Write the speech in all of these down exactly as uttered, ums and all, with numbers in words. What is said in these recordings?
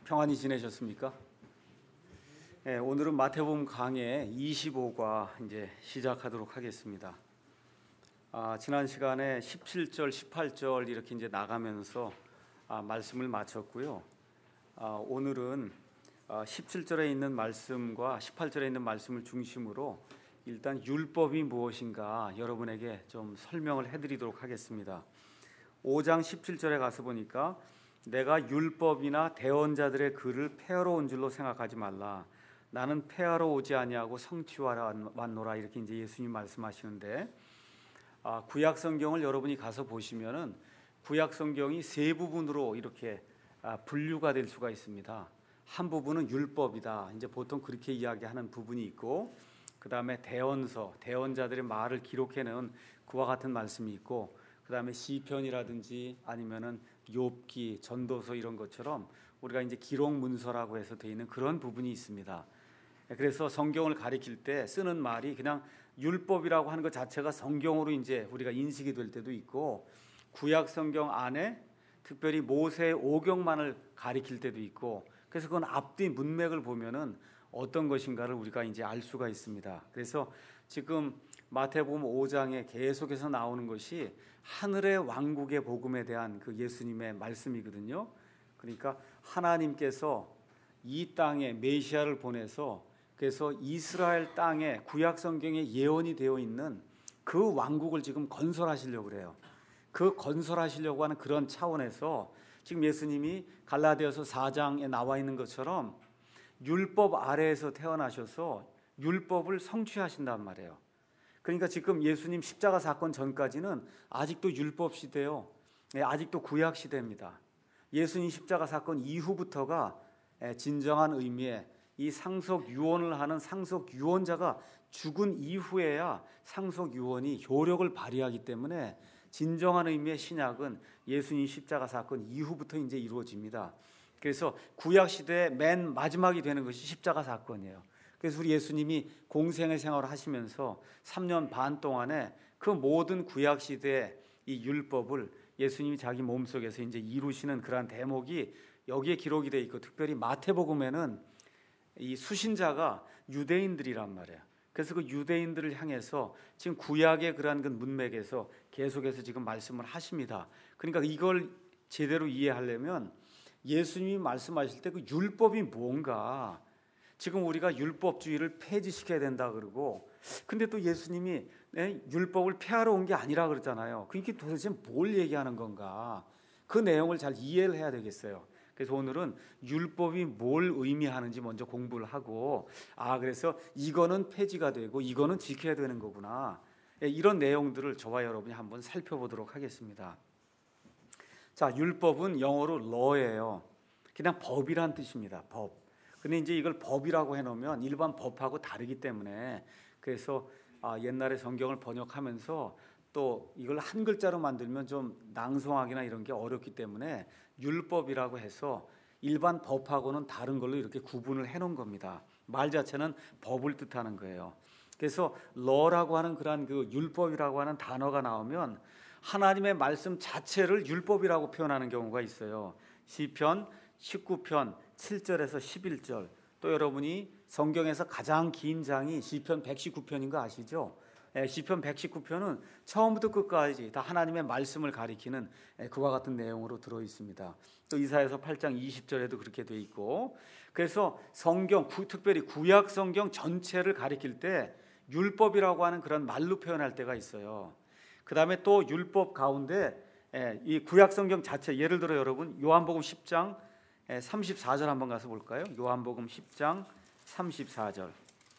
평안히 지내셨습니까? 네, 오늘은 마태복음 강해 이십오 과 이제 시작하도록 하겠습니다. 아, 지난 시간에 십칠 절, 십팔 절 이렇게 이제 나가면서 아, 말씀을 마쳤고요. 아, 오늘은 아, 십칠 절에 있는 말씀과 십팔 절에 있는 말씀을 중심으로 일단 율법이 무엇인가 여러분에게 좀 설명을 해드리도록 하겠습니다. 오 장 십칠 절에 가서 보니까 내가 율법이나 대언자들의 글을 폐하러 온 줄로 생각하지 말라. 나는 폐하러 오지 아니하고 성취하러 왔노라. 이렇게 이제 예수님 말씀하시는데, 아, 구약 성경을 여러분이 가서 보시면은 구약 성경이 세 부분으로 이렇게 아, 분류가 될 수가 있습니다. 한 부분은 율법이다. 이제 보통 그렇게 이야기하는 부분이 있고, 그 다음에 대언서, 대언자들의 말을 기록해놓은 그와 같은 말씀이 있고, 그 다음에 시편이라든지 아니면은 욥기, 전도서 이런 것처럼 우리가 이제 기록 문서라고 해서 되어 있는 그런 부분이 있습니다. 그래서 성경을 가리킬 때 쓰는 말이 그냥 율법이라고 하는 것 자체가 성경으로 이제 우리가 인식이 될 때도 있고, 구약 성경 안에 특별히 모세의 오경만을 가리킬 때도 있고, 그래서 그건 앞뒤 문맥을 보면은 어떤 것인가를 우리가 이제 알 수가 있습니다. 그래서 지금 마태복음 오 장에 계속해서 나오는 것이 하늘의 왕국의 복음에 대한 그 예수님의 말씀이거든요. 그러니까 하나님께서 이 땅에 메시아를 보내서 그래서 이스라엘 땅에 구약 성경에 예언이 되어 있는 그 왕국을 지금 건설하시려고 그래요. 그 건설하시려고 하는 그런 차원에서 지금 예수님이 갈라디아서 사 장에 나와 있는 것처럼 율법 아래에서 태어나셔서 율법을 성취하신단 말이에요. 그러니까 지금 예수님 십자가 사건 전까지는 아직도 율법 시대요. 아직도 구약 시대입니다. 예수님 십자가 사건 이후부터가 진정한 의미의 이 상속 유언을 하는 상속 유언자가 죽은 이후에야 상속 유언이 효력을 발휘하기 때문에 진정한 의미의 신약은 예수님 십자가 사건 이후부터 이제 이루어집니다. 그래서 구약 시대의 맨 마지막이 되는 것이 십자가 사건이에요. 그래서 우리 예수님이 공생의 생활을 하시면서 삼 년 반 동안에 그 모든 구약 시대의 이 율법을 예수님이 자기 몸속에서 이제 이루시는 그러한 대목이 여기에 기록이 되어 있고, 특별히 마태복음에는 이 수신자가 유대인들이란 말이에요. 그래서 그 유대인들을 향해서 지금 구약의 그러한 그 문맥에서 계속해서 지금 말씀을 하십니다. 그러니까 이걸 제대로 이해하려면 예수님이 말씀하실 때 그 율법이 뭔가, 지금 우리가 율법주의를 폐지시켜야 된다 그러고, 근데 또 예수님이 네, 율법을 폐하러 온 게 아니라 그러잖아요. 그게 도대체 뭘 얘기하는 건가? 그 내용을 잘 이해를 해야 되겠어요. 그래서 오늘은 율법이 뭘 의미하는지 먼저 공부를 하고, 아 그래서 이거는 폐지가 되고 이거는 지켜야 되는 거구나, 이런 내용들을 저와 여러분이 한번 살펴보도록 하겠습니다. 자, 율법은 영어로 law예요. 그냥 법이란 뜻입니다. 법. 근데 이제 이걸 법이라고 해놓으면 일반 법하고 다르기 때문에, 그래서 아, 옛날에 성경을 번역하면서 또 이걸 한 글자로 만들면 좀 낭송하기나 이런 게 어렵기 때문에 율법이라고 해서 일반 법하고는 다른 걸로 이렇게 구분을 해놓은 겁니다. 말 자체는 법을 뜻하는 거예요. 그래서 law라고 하는 그러한 그 율법이라고 하는 단어가 나오면 하나님의 말씀 자체를 율법이라고 표현하는 경우가 있어요. 시편 십구 편 칠 절에서 십일 절, 또 여러분이 성경에서 가장 긴 장이 시편 백십구 편인 거 아시죠? 예, 시편 백십구 편은 처음부터 끝까지 다 하나님의 말씀을 가리키는 예, 그와 같은 내용으로 들어 있습니다. 또 이사야서 팔 장 이십 절에도 그렇게 돼 있고, 그래서 성경, 구, 특별히 구약 성경 전체를 가리킬 때 율법이라고 하는 그런 말로 표현할 때가 있어요. 그 다음에 또 율법 가운데 예, 이 구약 성경 자체, 예를 들어 여러분 요한복음 십 장 삼십사 절 한번 가서 볼까요? 요한복음 십 장 삼십사 절.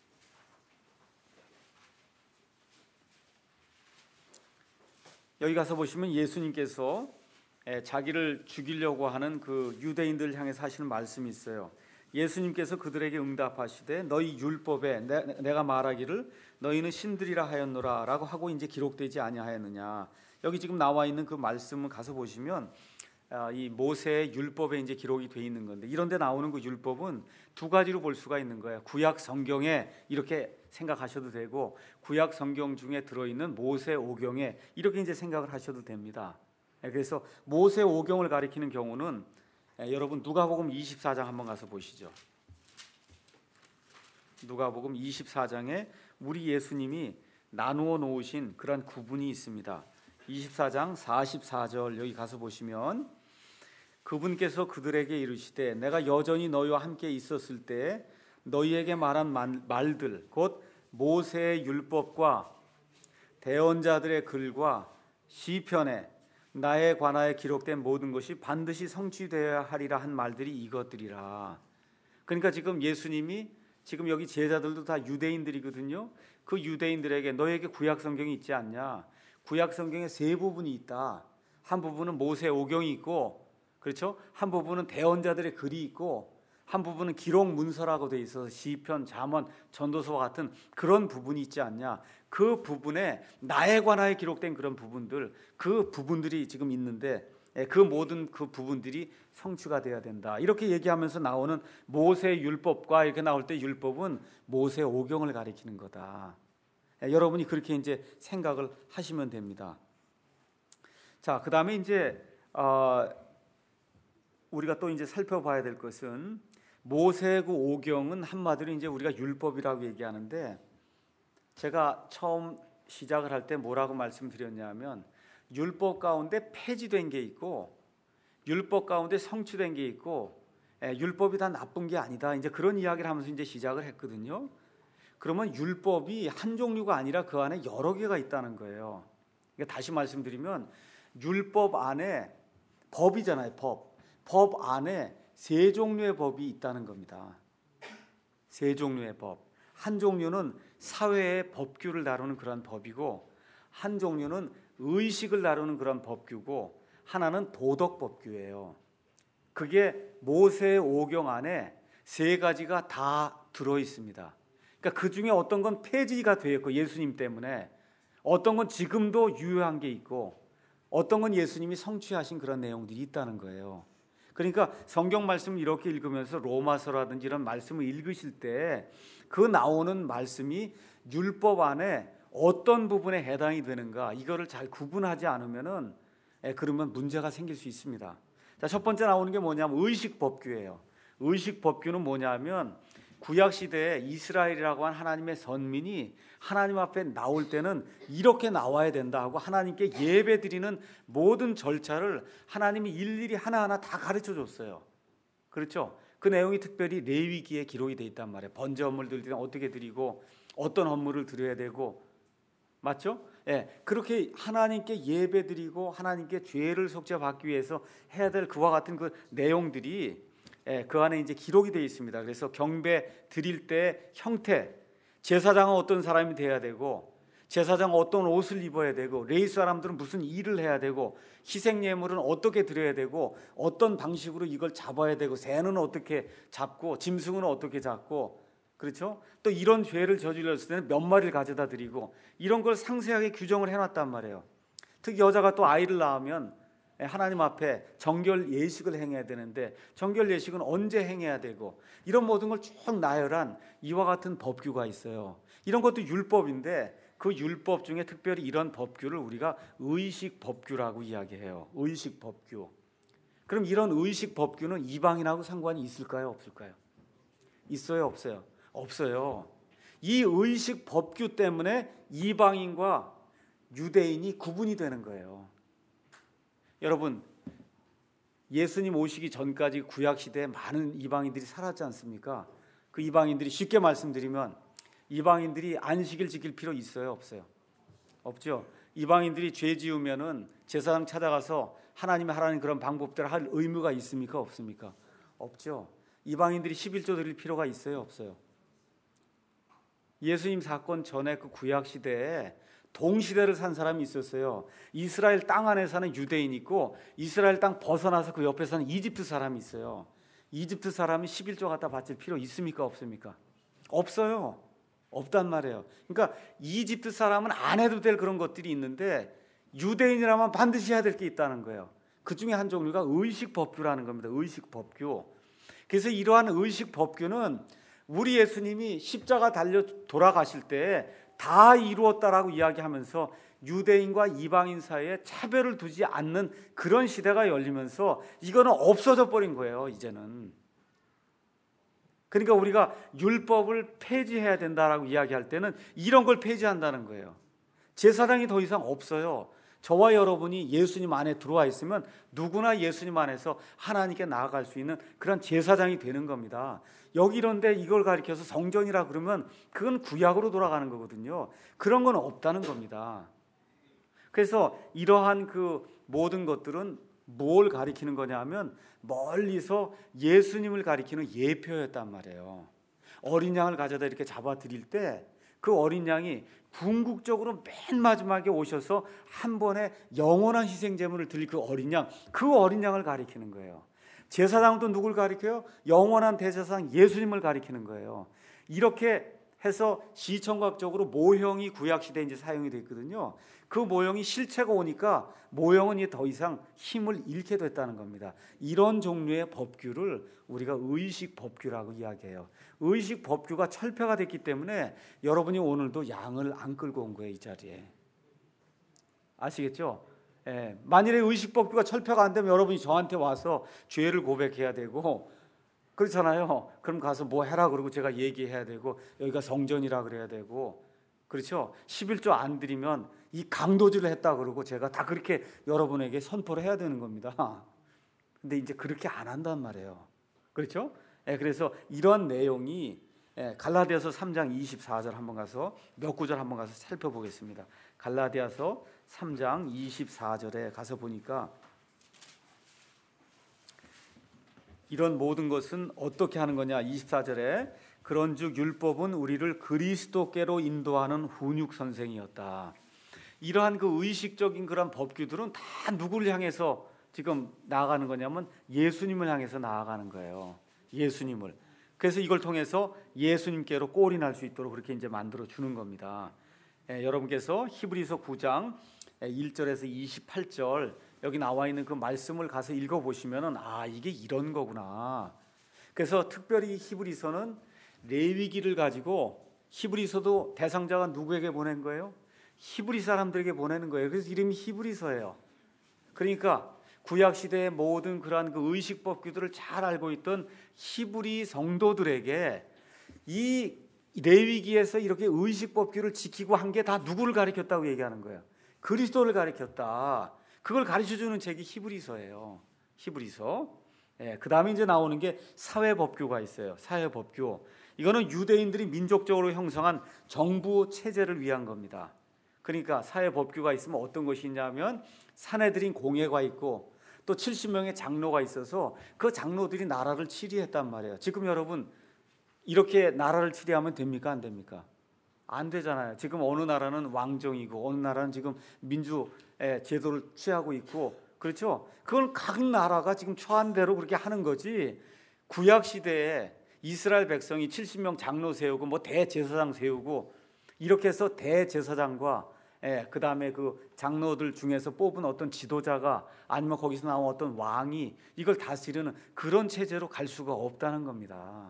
여기 가서 보시면 예수님께서 자기를 죽이려고 하는 그 유대인들을 향해서 하시는 말씀이 있어요. 예수님께서 그들에게 응답하시되 너희 율법에 내, 내가 말하기를 너희는 신들이라 하였노라 라고 하고 이제 기록되지 아니하였느냐. 여기 지금 나와 있는 그 말씀을 가서 보시면 이 모세의 율법에 이제 기록이 돼 있는 건데, 이런데 나오는 그 율법은 두 가지로 볼 수가 있는 거예요. 구약 성경에 이렇게 생각하셔도 되고, 구약 성경 중에 들어있는 모세 오경에 이렇게 이제 생각을 하셔도 됩니다. 그래서 모세 오경을 가리키는 경우는 예, 여러분 누가복음 이십사 장 한번 가서 보시죠. 누가복음 이십사 장에 우리 예수님이 나누어 놓으신 그런 구분이 있습니다. 이십사 장 사십사 절 여기 가서 보시면 그분께서 그들에게 이르시되 내가 여전히 너희와 함께 있었을 때 너희에게 말한 말들 곧 모세의 율법과 대언자들의 글과 시편에 나에 관하여 기록된 모든 것이 반드시 성취되어야 하리라 한 말들이 이것들이라. 그러니까 지금 예수님이 지금 여기 제자들도 다 유대인들이거든요. 그 유대인들에게 너에게 구약 성경이 있지 않냐? 구약 성경에 세 부분이 있다. 한 부분은 모세 오경이 있고, 그렇죠? 한 부분은 대언자들의 글이 있고, 한 부분은 기록 문서라고 돼 있어서 시편, 잠언, 전도서와 같은 그런 부분이 있지 않냐? 그 부분에 나에 관하여 기록된 그런 부분들, 그 부분들이 지금 있는데 그 모든 그 부분들이 성취가 돼야 된다. 이렇게 얘기하면서 나오는 모세 율법과 이렇게 나올 때 율법은 모세 오경을 가리키는 거다. 여러분이 그렇게 이제 생각을 하시면 됩니다. 자, 그 다음에 이제 어, 우리가 또 이제 살펴봐야 될 것은 모세 그 오경은 한마디로 이제 우리가 율법이라고 얘기하는데 제가 처음 시작을 할 때 뭐라고 말씀드렸냐면 율법 가운데 폐지된 게 있고 율법 가운데 성취된 게 있고 예, 율법이 다 나쁜 게 아니다. 이제 그런 이야기를 하면서 이제 시작을 했거든요. 그러면 율법이 한 종류가 아니라 그 안에 여러 개가 있다는 거예요. 그러니까 다시 말씀드리면 율법 안에 법이잖아요. 법. 법 안에 세 종류의 법이 있다는 겁니다. 세 종류의 법. 한 종류는 사회의 법규를 다루는 그런 법이고 한 종류는 의식을 다루는 그런 법규고 하나는 도덕 법규예요. 그게 모세 오경 안에 세 가지가 다 들어 있습니다. 그러니까 그 중에 어떤 건 폐지가 되었고 예수님 때문에 어떤 건 지금도 유효한 게 있고 어떤 건 예수님이 성취하신 그런 내용들이 있다는 거예요. 그러니까 성경 말씀을 이렇게 읽으면서 로마서라든지 이런 말씀을 읽으실 때 그 나오는 말씀이 율법 안에 어떤 부분에 해당이 되는가 이거를 잘 구분하지 않으면은 예, 그러면 문제가 생길 수 있습니다. 자, 첫 번째 나오는 게 뭐냐면 의식 법규예요. 의식 법규는 뭐냐면 구약 시대에 이스라엘이라고 한 하나님의 선민이 하나님 앞에 나올 때는 이렇게 나와야 된다 하고 하나님께 예배 드리는 모든 절차를 하나님이 일일이 하나하나 다 가르쳐 줬어요. 그렇죠? 그 내용이 특별히 레위기에 기록이 돼 있단 말이에요. 번제 헌물 드릴 때는 어떻게 드리고 어떤 헌물을 드려야 되고 맞죠? 예, 그렇게 하나님께 예배 드리고 하나님께 죄를 속죄받기 위해서 해야 될 그와 같은 그 내용들이 예, 그 안에 이제 기록이 되어 있습니다. 그래서 경배 드릴 때 형태, 제사장은 어떤 사람이 돼야 되고 제사장은 어떤 옷을 입어야 되고 레위 사람들은 무슨 일을 해야 되고 희생 예물은 어떻게 드려야 되고 어떤 방식으로 이걸 잡아야 되고 새는 어떻게 잡고 짐승은 어떻게 잡고 그렇죠? 또 이런 죄를 저질렀을 때는 몇 마리를 가져다 드리고 이런 걸 상세하게 규정을 해놨단 말이에요. 특히 여자가 또 아이를 낳으면 하나님 앞에 정결 예식을 행해야 되는데 정결 예식은 언제 행해야 되고 이런 모든 걸 쭉 나열한 이와 같은 법규가 있어요. 이런 것도 율법인데 그 율법 중에 특별히 이런 법규를 우리가 의식 법규라고 이야기해요. 의식 법규. 그럼 이런 의식 법규는 이방인하고 상관이 있을까요? 없을까요? 있어요? 없어요? 없어요. 이 의식 법규 때문에 이방인과 유대인이 구분이 되는 거예요. 여러분, 예수님 오시기 전까지 구약 시대에 많은 이방인들이 살았지 않습니까? 그 이방인들이 쉽게 말씀드리면 이방인들이 안식일 지킬 필요 있어요? 없어요? 없죠. 이방인들이 죄 지으면은 제사장 찾아가서 하나님의 하라는 그런 방법대로 할 의무가 있습니까? 없습니까? 없죠. 이방인들이 십일조 드릴 필요가 있어요? 없어요? 예수님 사건 전에 그 구약 시대에 동시대를 산 사람이 있었어요. 이스라엘 땅 안에 사는 유대인이 있고 이스라엘 땅 벗어나서 그 옆에 사는 이집트 사람이 있어요. 이집트 사람이 십일조 갖다 바칠 필요 있습니까? 없습니까? 없어요. 없단 말이에요. 그러니까 이집트 사람은 안 해도 될 그런 것들이 있는데 유대인이라면 반드시 해야 될 게 있다는 거예요. 그 중에 한 종류가 의식 법규라는 겁니다. 의식 법규. 그래서 이러한 의식 법규는 우리 예수님이 십자가 달려 돌아가실 때 다 이루었다라고 이야기하면서 유대인과 이방인 사이에 차별을 두지 않는 그런 시대가 열리면서 이거는 없어져 버린 거예요, 이제는. 그러니까 우리가 율법을 폐지해야 된다라고 이야기할 때는 이런 걸 폐지한다는 거예요. 제사장이 더 이상 없어요. 저와 여러분이 예수님 안에 들어와 있으면 누구나 예수님 안에서 하나님께 나아갈 수 있는 그런 제사장이 되는 겁니다. 여기 이런데 이걸 가리켜서 성전이라 그러면 그건 구약으로 돌아가는 거거든요. 그런 건 없다는 겁니다. 그래서 이러한 그 모든 것들은 뭘 가리키는 거냐 하면 멀리서 예수님을 가리키는 예표였단 말이에요. 어린 양을 가져다 이렇게 잡아 드릴 때 그 어린 양이 궁극적으로 맨 마지막에 오셔서 한 번에 영원한 희생 제물을 드릴 그 어린 양, 그 어린 양을 가리키는 거예요. 제사장도 누굴 가리켜요? 영원한 대제사장 예수님을 가리키는 거예요. 이렇게 해서 시청각적으로 모형이 구약시대에 이제 사용이 됐거든요. 그 모형이 실체가 오니까 모형은 이제 더 이상 힘을 잃게 됐다는 겁니다. 이런 종류의 법규를 우리가 의식 법규라고 이야기해요. 의식 법규가 철폐가 됐기 때문에 여러분이 오늘도 양을 안 끌고 온 거예요, 이 자리에. 아시겠죠? 예, 만일에 의식 법규가 철폐가 안 되면 여러분이 저한테 와서 죄를 고백해야 되고 그렇잖아요. 그럼 가서 뭐 해라 그러고 제가 얘기해야 되고 여기가 성전이라 그래야 되고 그렇죠. 십일조 안 드리면 이 강도질을 했다 그러고 제가 다 그렇게 여러분에게 선포를 해야 되는 겁니다. 근데 이제 그렇게 안 한단 말이에요. 그렇죠? 예, 그래서 이런 내용이 예, 갈라디아서 삼 장 이십사 절 한번 가서 몇 구절 한번 가서 살펴보겠습니다. 갈라디아서 삼 장 이십사 절에 가서 보니까 이런 모든 것은 어떻게 하는 거냐. 이십사 절에 그런즉 율법은 우리를 그리스도께로 인도하는 훈육 선생이었다. 이러한 그 의식적인 그런 법규들은 다 누구를 향해서 지금 나아가는 거냐면 예수님을 향해서 나아가는 거예요. 예수님을. 그래서 이걸 통해서 예수님께로 꼴이 날 수 있도록 그렇게 이제 만들어 주는 겁니다. 예, 여러분께서 히브리서 구 장 일 절에서 이십팔 절 여기 나와 있는 그 말씀을 가서 읽어보시면은 아 이게 이런 거구나. 그래서 특별히 히브리서는 레위기를 가지고 히브리서도 대상자가 누구에게 보낸 거예요? 히브리 사람들에게 보내는 거예요. 그래서 이름이 히브리서예요. 그러니까 구약 시대의 모든 그러한 그 의식 법규들을 잘 알고 있던 히브리 성도들에게 이 레위기에서 이렇게 의식 법규를 지키고 한 게 다 누구를 가리켰다고 얘기하는 거예요? 그리스도를 가리켰다. 그걸 가르쳐주는 책이 히브리서예요. 히브리서. 예, 그 다음에 이제 나오는 게 사회법규가 있어요. 사회법규. 이거는 유대인들이 민족적으로 형성한 정부 체제를 위한 겁니다. 그러니까 사회법규가 있으면 어떤 것이 있냐면 사내들인 공회가 있고 또 칠십 명의 장로가 있어서 그 장로들이 나라를 치리했단 말이에요. 지금 여러분 이렇게 나라를 치리하면 됩니까? 안 됩니까? 안 되잖아요. 지금 어느 나라는 왕정이고 어느 나라는 지금 민주 제도를 취하고 있고 그렇죠? 그걸 각 나라가 지금 처한 대로 그렇게 하는 거지. 구약 시대에 이스라엘 백성이 칠십 명 장로 세우고 뭐 대제사장 세우고 이렇게 해서 대제사장과 예, 그 다음에 그 장로들 중에서 뽑은 어떤 지도자가 아니면 거기서 나온 어떤 왕이 이걸 다스리는 그런 체제로 갈 수가 없다는 겁니다.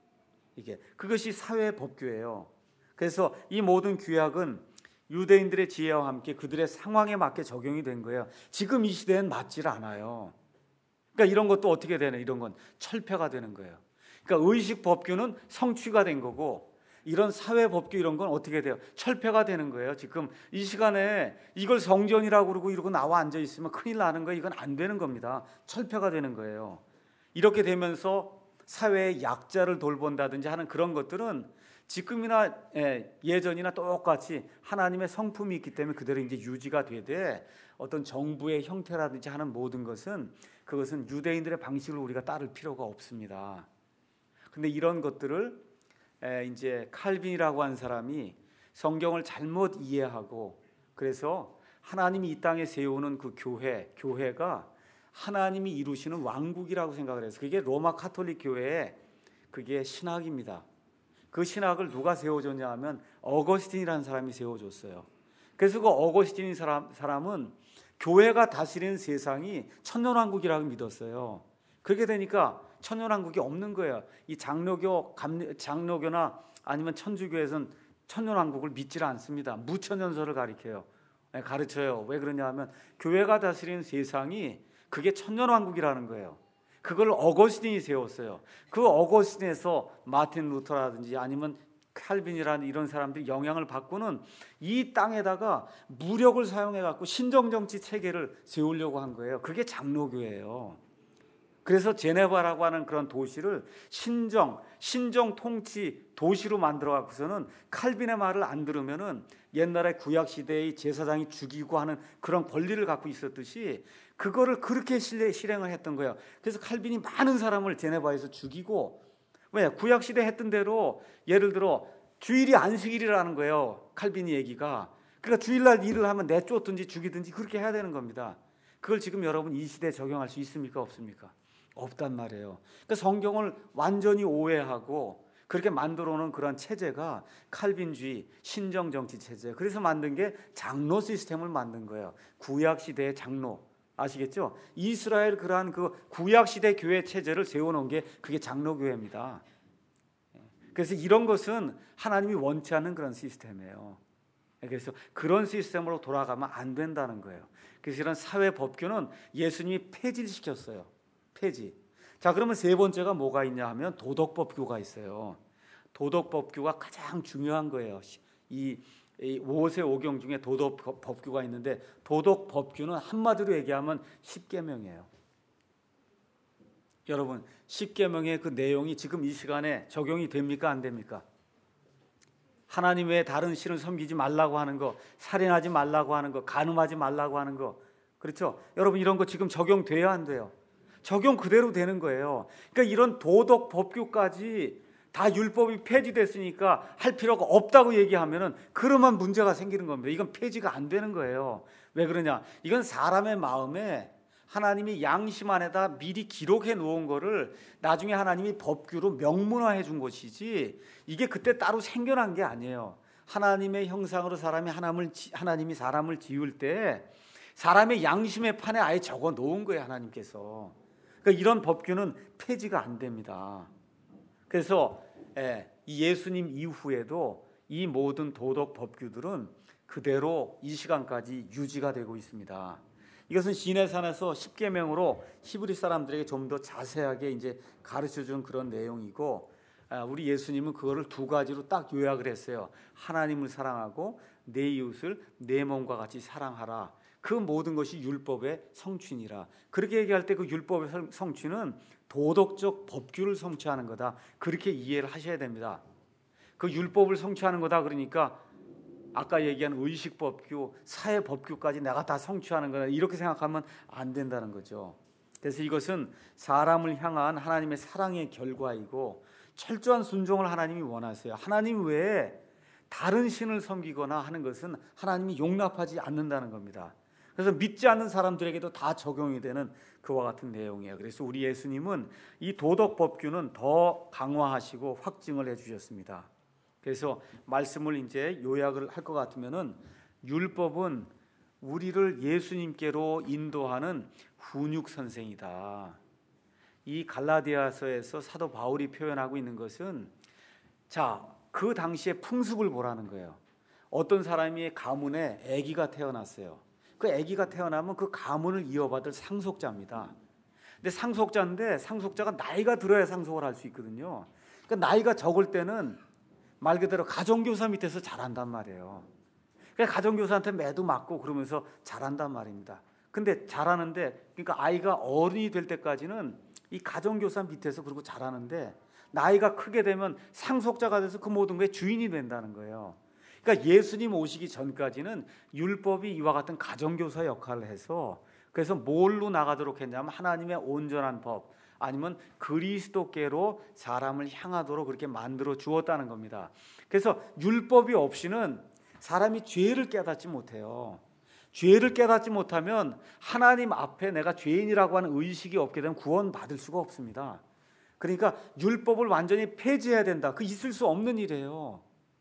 이게 그것이 사회 법규예요. 그래서 이 모든 규약은 유대인들의 지혜와 함께 그들의 상황에 맞게 적용이 된 거예요. 지금 이 시대엔 맞질 않아요. 그러니까 이런 것도 어떻게 되나 이런 건 철폐가 되는 거예요. 그러니까 의식 법규는 성취가 된 거고 이런 사회 법규 이런 건 어떻게 돼요? 철폐가 되는 거예요. 지금 이 시간에 이걸 성전이라고 그러고 이러고 나와 앉아 있으면 큰일 나는 거예요. 이건 안 되는 겁니다. 철폐가 되는 거예요. 이렇게 되면서 사회의 약자를 돌본다든지 하는 그런 것들은 지금이나 예전이나 똑같이 하나님의 성품이 있기 때문에 그대로 이제 유지가 되되 어떤 정부의 형태라든지 하는 모든 것은 그것은 유대인들의 방식을 우리가 따를 필요가 없습니다. 근데 이런 것들을 이제 칼빈이라고 한 사람이 성경을 잘못 이해하고 그래서 하나님이 이 땅에 세우는 그 교회, 교회가 하나님이 이루시는 왕국이라고 생각을 해서 그게 로마 카톨릭 교회의 그게 신학입니다. 그 신학을 누가 세워줬냐 하면 어거스틴이라는 사람이 세워줬어요. 그래서 그 어거스틴 사람, 사람은 교회가 다스리는 세상이 천년왕국이라고 믿었어요. 그렇게 되니까 천년왕국이 없는 거예요. 이 장로교, 장로교나 아니면 천주교에서는 천년왕국을 믿지 않습니다. 무천년설을 가리켜요. 가르쳐요. 왜 그러냐 하면 교회가 다스리는 세상이 그게 천년왕국이라는 거예요. 그걸 어거스틴이 세웠어요. 그 어거스틴에서 마틴 루터라든지 아니면 칼빈이라는 이런 사람들이 영향을 받고는 이 땅에다가 무력을 사용해 갖고 신정정치 체계를 세우려고 한 거예요. 그게 장로교예요. 그래서 제네바라고 하는 그런 도시를 신정, 신정 통치 도시로 만들어 갖고서는 칼빈의 말을 안 들으면은 옛날에 구약 시대의 제사장이 죽이고 하는 그런 권리를 갖고 있었듯이 그거를 그렇게 실행을 했던 거예요. 그래서 칼빈이 많은 사람을 제네바에서 죽이고, 왜? 구약 시대 했던 대로 예를 들어 주일이 안식일이라는 거예요. 칼빈이 얘기가. 그러니까 주일날 일을 하면 내쫓든지 죽이든지 그렇게 해야 되는 겁니다. 그걸 지금 여러분 이 시대에 적용할 수 있습니까? 없습니까? 없단 말이에요. 그러니까 성경을 완전히 오해하고 그렇게 만들어 놓은 그런 체제가 칼빈주의 신정정치 체제. 그래서 만든 게 장로 시스템을 만든 거예요. 구약 시대의 장로. 아시겠죠? 이스라엘 그러한 그 구약 시대 교회 체제를 세워놓은 게 그게 장로교회입니다. 그래서 이런 것은 하나님이 원치 않는 그런 시스템이에요. 그래서 그런 시스템으로 돌아가면 안 된다는 거예요. 그래서 이런 사회 법규는 예수님이 폐지를 시켰어요. 폐지. 자, 그러면 세 번째가 뭐가 있냐 하면 도덕법규가 있어요. 도덕법규가 가장 중요한 거예요. 이 이 모세오경 중에 도덕법규가 있는데 도덕법규는 한마디로 얘기하면 십계명이에요. 여러분, 십계명의 그 내용이 지금 이 시간에 적용이 됩니까? 안 됩니까? 하나님 외에 다른 신을 섬기지 말라고 하는 거, 살인하지 말라고 하는 거, 간음하지 말라고 하는 거, 그렇죠? 여러분, 이런 거 지금 적용돼야 안 돼요? 적용 그대로 되는 거예요. 그러니까 이런 도덕법규까지 다 율법이 폐지됐으니까 할 필요가 없다고 얘기하면은 그러면 문제가 생기는 겁니다. 이건 폐지가 안 되는 거예요. 왜 그러냐? 이건 사람의 마음에 하나님이 양심 안에다 미리 기록해 놓은 거를 나중에 하나님이 법규로 명문화해 준 것이지 이게 그때 따로 생겨난 게 아니에요. 하나님의 형상으로 사람이 하나님을, 하나님이 사람을 지을 때 사람의 양심의 판에 아예 적어 놓은 거예요. 하나님께서. 그러니까 이런 법규는 폐지가 안 됩니다. 그래서 이 예수님 이후에도 이 모든 도덕 법규들은 그대로 이 시간까지 유지가 되고 있습니다. 이것은 시내산에서 십계명으로 히브리 사람들에게 좀 더 자세하게 이제 가르쳐 준 그런 내용이고, 우리 예수님은 그거를 두 가지로 딱 요약을 했어요. 하나님을 사랑하고 내 이웃을 내 몸과 같이 사랑하라. 그 모든 것이 율법의 성취니라. 그렇게 얘기할 때 그 율법의 성취는 도덕적 법규를 성취하는 거다. 그렇게 이해를 하셔야 됩니다. 그 율법을 성취하는 거다 그러니까 아까 얘기한 의식법규, 사회법규까지 내가 다 성취하는 거다. 이렇게 생각하면 안 된다는 거죠. 그래서 이것은 사람을 향한 하나님의 사랑의 결과이고 철저한 순종을 하나님이 원하세요. 하나님 외에 다른 신을 섬기거나 하는 것은 하나님이 용납하지 않는다는 겁니다. 그래서 믿지 않는 사람들에게도 다 적용이 되는 그와 같은 내용이에요. 그래서 우리 예수님은 이 도덕 법규는 더 강화하시고 확증을 해주셨습니다. 그래서 말씀을 이제 요약을 할 것 같으면은 율법은 우리를 예수님께로 인도하는 훈육 선생이다. 이 갈라디아서에서 사도 바울이 표현하고 있는 것은 자, 그 당시에 풍습을 보라는 거예요. 어떤 사람이 가문에 아기가 태어났어요. 그 아기가 태어나면 그 가문을 이어받을 상속자입니다. 근데 상속자인데 상속자가 나이가 들어야 상속을 할 수 있거든요. 그러니까 나이가 적을 때는 말 그대로 가정교사 밑에서 자란단 말이에요. 그러니까 가정교사한테 매도 맞고 그러면서 자란단 말입니다. 근데 자라는데 그러니까 아이가 어른이 될 때까지는 이 가정교사 밑에서 그러고 자라는데 나이가 크게 되면 상속자가 돼서 그 모든 거에 주인이 된다는 거예요. 그러니까 예수님 오시기 전까지는 율법이 이와 같은 가정교사 역할을 해서 그래서 뭘로 나가도록 했냐면 하나님의 온전한 법 아니면 그리스도께로 사람을 향하도록 그렇게 만들어 주었다는 겁니다. 그래서 율법이 없이는 사람이 죄를 깨닫지 못해요. 죄를 깨닫지 못하면 하나님 앞에 내가 죄인이라고 하는 의식이 없게 되면 구원받을 수가 없습니다. 그러니까 율법을 완전히 폐지해야 된다. 그 있을 수 없는 일이에요.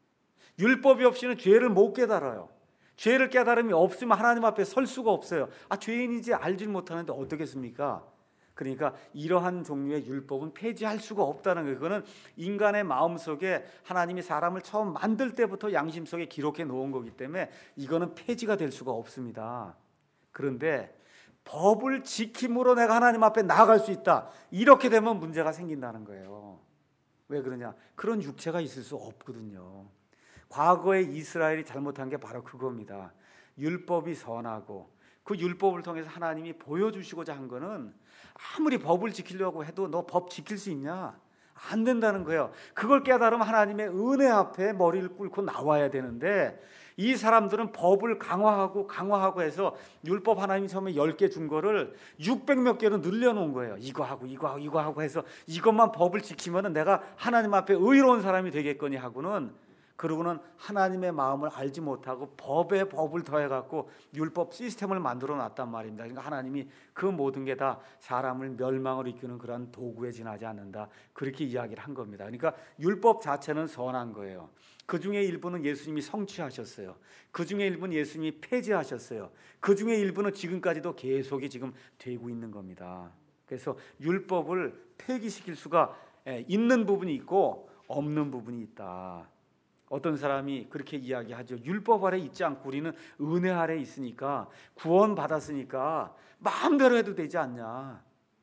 율법이 없이는 죄를 못 깨달아요. 죄를 깨달음이 없으면 하나님 앞에 설 수가 없어요. 아, 죄인이지 알지 못하는데 어떻겠습니까? 그러니까 이러한 종류의 율법은 폐지할 수가 없다는 거예요. 그거는 인간의 마음속에 하나님이 사람을 처음 만들 때부터 양심 속에 기록해 놓은 거기 때문에 이거는 폐지가 될 수가 없습니다. 그런데 법을 지킴으로 내가 하나님 앞에 나아갈 수 있다. 이렇게 되면 문제가 생긴다는 거예요. 왜 그러냐? 그런 육체가 있을 수 없거든요. 과거에 이스라엘이 잘못한 게 바로 그겁니다. 율법이 선하고 그 율법을 통해서 하나님이 보여주시고자 한 거는 아무리 법을 지키려고 해도 너 법 지킬 수 있냐? 안 된다는 거예요. 그걸 깨달으면 하나님의 은혜 앞에 머리를 꿇고 나와야 되는데 이 사람들은 법을 강화하고 강화하고 해서 율법 하나님이 처음에 열 개 준 거를 육백 몇 개로 늘려놓은 거예요. 이거 하고 이거 하고 이거 하고 해서 이것만 법을 지키면 내가 하나님 앞에 의로운 사람이 되겠거니 하고는, 그러고는 하나님의 마음을 알지 못하고 법에 법을 더해갖고 율법 시스템을 만들어 놨단 말입니다. 그러니까 하나님이 그 모든 게 다 사람을 멸망을 이끄는 그런 도구에 지나지 않는다, 그렇게 이야기를 한 겁니다. 그러니까 율법 자체는 선한 거예요. 그 중에 일부는 예수님이 성취하셨어요. 그 중에 일부는 예수님이 폐지하셨어요. 그 중에 일부는 지금까지도 계속이 지금 되고 있는 겁니다. 그래서 율법을 폐기시킬 수가 있는 부분이 있고 없는 부분이 있다. 어떤 사람이 그렇게 이야기하죠. 율법 아래 있지 않고 우리는 은혜 아래 있으니까, 구원 받았으니까 마음대로 해도 되지 않냐.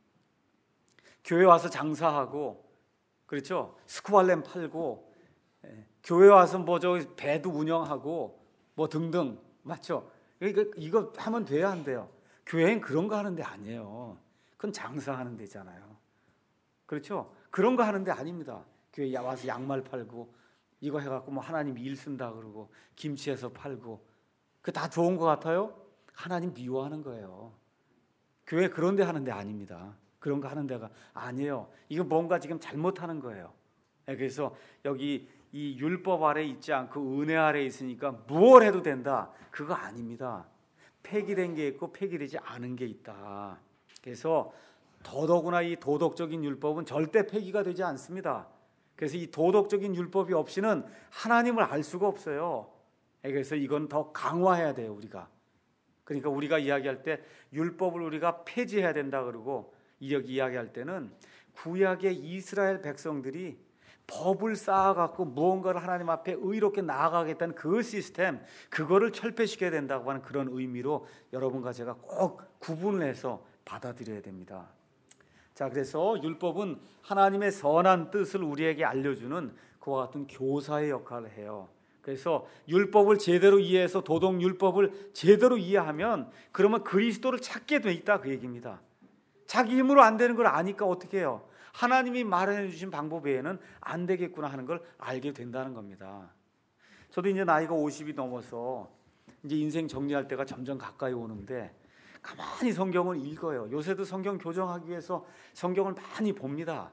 교회 와서 장사하고, 그렇죠? 스쿠발렘 팔고, 교회 와서 뭐 저 배도 운영하고 뭐 등등, 맞죠? 이거 이거 하면 돼야 안 돼요. 교회는 그런 거 하는 데 아니에요. 그건 장사하는 데잖아요. 그렇죠? 그런 거 하는 데 아닙니다. 교회 와서 양말 팔고 이거 해갖고 뭐 하나님 일 쓴다 그러고 김치해서 팔고, 그 다 좋은 것 같아요? 하나님 미워하는 거예요. 교회 그런 데 하는 데 아닙니다. 그런 거 하는 데가 아니에요. 이거 뭔가 지금 잘못하는 거예요. 그래서 여기 이 율법 아래 있지 않고 은혜 아래 있으니까 무엇 해도 된다, 그거 아닙니다. 폐기된 게 있고 폐기되지 않은 게 있다. 그래서 더더구나 이 도덕적인 율법은 절대 폐기가 되지 않습니다. 그래서 이 도덕적인 율법이 없이는 하나님을 알 수가 없어요. 그래서 이건 더 강화해야 돼요, 우리가. 그러니까 우리가 이야기할 때 율법을 우리가 폐지해야 된다 그러고 여기 이야기할 때는 구약의 이스라엘 백성들이 법을 쌓아갖고 무언가를 하나님 앞에 의롭게 나아가겠다는 그 시스템, 그거를 철폐시켜야 된다고 하는 그런 의미로 여러분과 제가 꼭 구분을 해서 받아들여야 됩니다. 자, 그래서 율법은 하나님의 선한 뜻을 우리에게 알려주는 그와 같은 교사의 역할을 해요. 그래서 율법을 제대로 이해해서 도덕 율법을 제대로 이해하면 그러면 그리스도를 찾게 돼 있다, 그 얘기입니다. 자기 힘으로 안 되는 걸 아니까 어떻게 해요? 하나님이 마련해 주신 방법 외에는 안 되겠구나 하는 걸 알게 된다는 겁니다. 저도 이제 나이가 오십이 넘어서 이제 인생 정리할 때가 점점 가까이 오는데 가만히 성경을 읽어요. 요새도 성경 교정하기 위해서 성경을 많이 봅니다.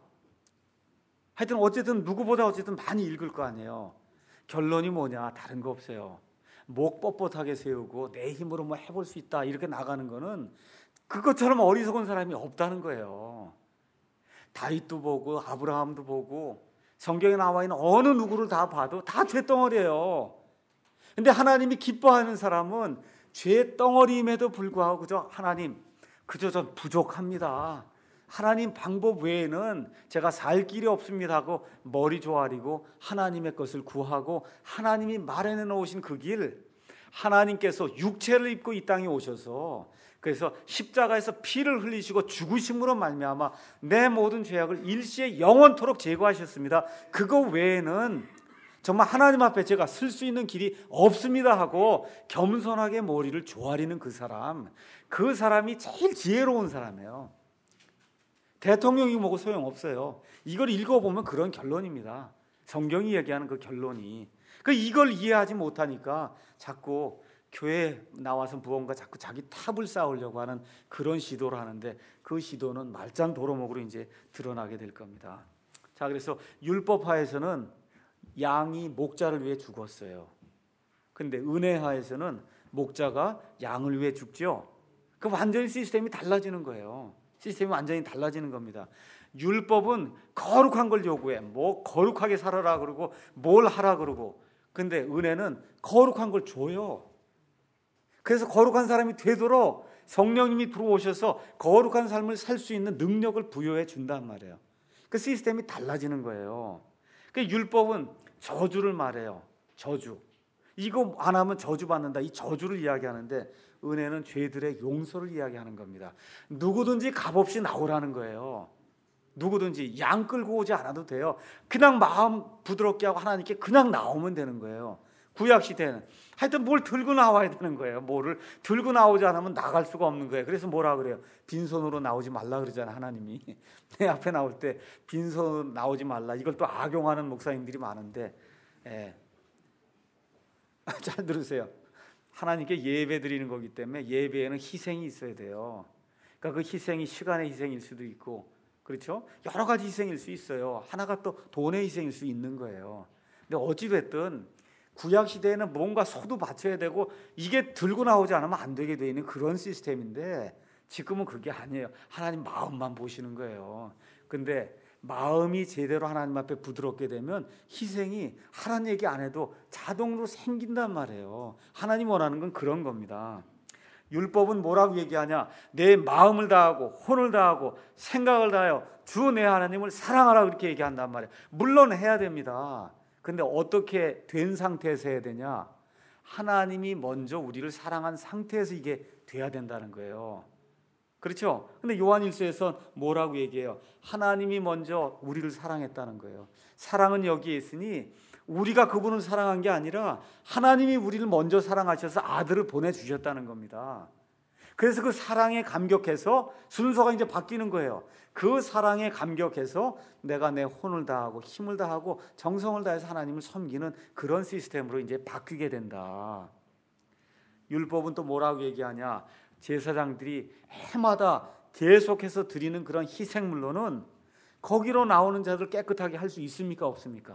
하여튼 어쨌든 누구보다 어쨌든 많이 읽을 거 아니에요. 결론이 뭐냐? 다른 거 없어요. 목 뻣뻣하게 세우고 내 힘으로 뭐 해볼 수 있다 이렇게 나가는 거는 그것처럼 어리석은 사람이 없다는 거예요. 다윗도 보고 아브라함도 보고 성경에 나와 있는 어느 누구를 다 봐도 다 죄덩어리예요. 근데 하나님이 기뻐하는 사람은 죄덩어리임에도 불구하고 그저 하나님, 그저 전 부족합니다. 하나님 방법 외에는 제가 살 길이 없습니다 하고 머리 조아리고 하나님의 것을 구하고 하나님이 마련해 놓으신 그 길, 하나님께서 육체를 입고 이 땅에 오셔서 그래서 십자가에서 피를 흘리시고 죽으심으로 말미암아 내 모든 죄악을 일시에 영원토록 제거하셨습니다. 그거 외에는 정말 하나님 앞에 제가 쓸 수 있는 길이 없습니다 하고 겸손하게 머리를 조아리는 그 사람, 그 사람이 제일 지혜로운 사람이에요. 대통령이 뭐고 소용없어요. 이걸 읽어보면 그런 결론입니다. 성경이 얘기하는 그 결론이. 그 이걸 이해하지 못하니까 자꾸 교회에 나와서 무언가 자꾸 자기 탑을 쌓으려고 하는 그런 시도를 하는데 그 시도는 말짱 도루묵으로 이제 드러나게 될 겁니다. 자, 그래서 율법하에서는 양이 목자를 위해 죽었어요. 근데 은혜하에서는 목자가 양을 위해 죽죠. 그 완전히 시스템이 달라지는 거예요. 시스템이 완전히 달라지는 겁니다. 율법은 거룩한 걸 요구해. 뭐 거룩하게 살아라 그러고 뭘 하라 그러고. 근데 은혜는 거룩한 걸 줘요. 그래서 거룩한 사람이 되도록 성령님이 들어오셔서 거룩한 삶을 살 수 있는 능력을 부여해 준단 말이에요. 그 시스템이 달라지는 거예요. 그 율법은 저주를 말해요. 저주. 이거 안 하면 저주 받는다. 이 저주를 이야기하는데 은혜는 죄들의 용서를 이야기하는 겁니다. 누구든지 값없이 나오라는 거예요. 누구든지 양 끌고 오지 않아도 돼요. 그냥 마음 부드럽게 하고 하나님께 그냥 나오면 되는 거예요. 구약 시대는 하여튼 뭘 들고 나와야 되는 거예요. 뭐를 들고 나오지 않으면 나갈 수가 없는 거예요. 그래서 뭐라 그래요? 빈손으로 나오지 말라 그러잖아요. 하나님이 내 앞에 나올 때 빈손으로 나오지 말라. 이걸 또 악용하는 목사님들이 많은데, 예. 잘 들으세요. 하나님께 예배 드리는 거기 때문에 예배에는 희생이 있어야 돼요. 그러니까 그 희생이 시간의 희생일 수도 있고, 그렇죠? 여러 가지 희생일 수 있어요. 하나가 또 돈의 희생일 수 있는 거예요. 근데 어찌됐든 구약 시대에는 뭔가 소도 바쳐야 되고 이게 들고 나오지 않으면 안 되게 되어 있는 그런 시스템인데 지금은 그게 아니에요. 하나님 마음만 보시는 거예요. 근데 마음이 제대로 하나님 앞에 부드럽게 되면 희생이 하나님 얘기 안 해도 자동으로 생긴단 말이에요. 하나님 원하는 건 그런 겁니다. 율법은 뭐라고 얘기하냐? 내 마음을 다하고 혼을 다하고 생각을 다하여 주 내 하나님을 사랑하라 그렇게 얘기한단 말이에요. 물론 해야 됩니다. 근데 어떻게 된 상태에서 해야 되냐? 하나님이 먼저 우리를 사랑한 상태에서 이게 돼야 된다는 거예요. 그렇죠? 근데 요한일서에서 뭐라고 얘기해요? 하나님이 먼저 우리를 사랑했다는 거예요. 사랑은 여기에 있으니 우리가 그분을 사랑한 게 아니라 하나님이 우리를 먼저 사랑하셔서 아들을 보내주셨다는 겁니다. 그래서 그 사랑에 감격해서 순서가 이제 바뀌는 거예요. 그 사랑에 감격해서 내가 내 혼을 다하고 힘을 다하고 정성을 다해서 하나님을 섬기는 그런 시스템으로 이제 바뀌게 된다. 율법은 또 뭐라고 얘기하냐? 제사장들이 해마다 계속해서 드리는 그런 희생물로는 거기로 나오는 자들 깨끗하게 할 수 있습니까? 없습니까?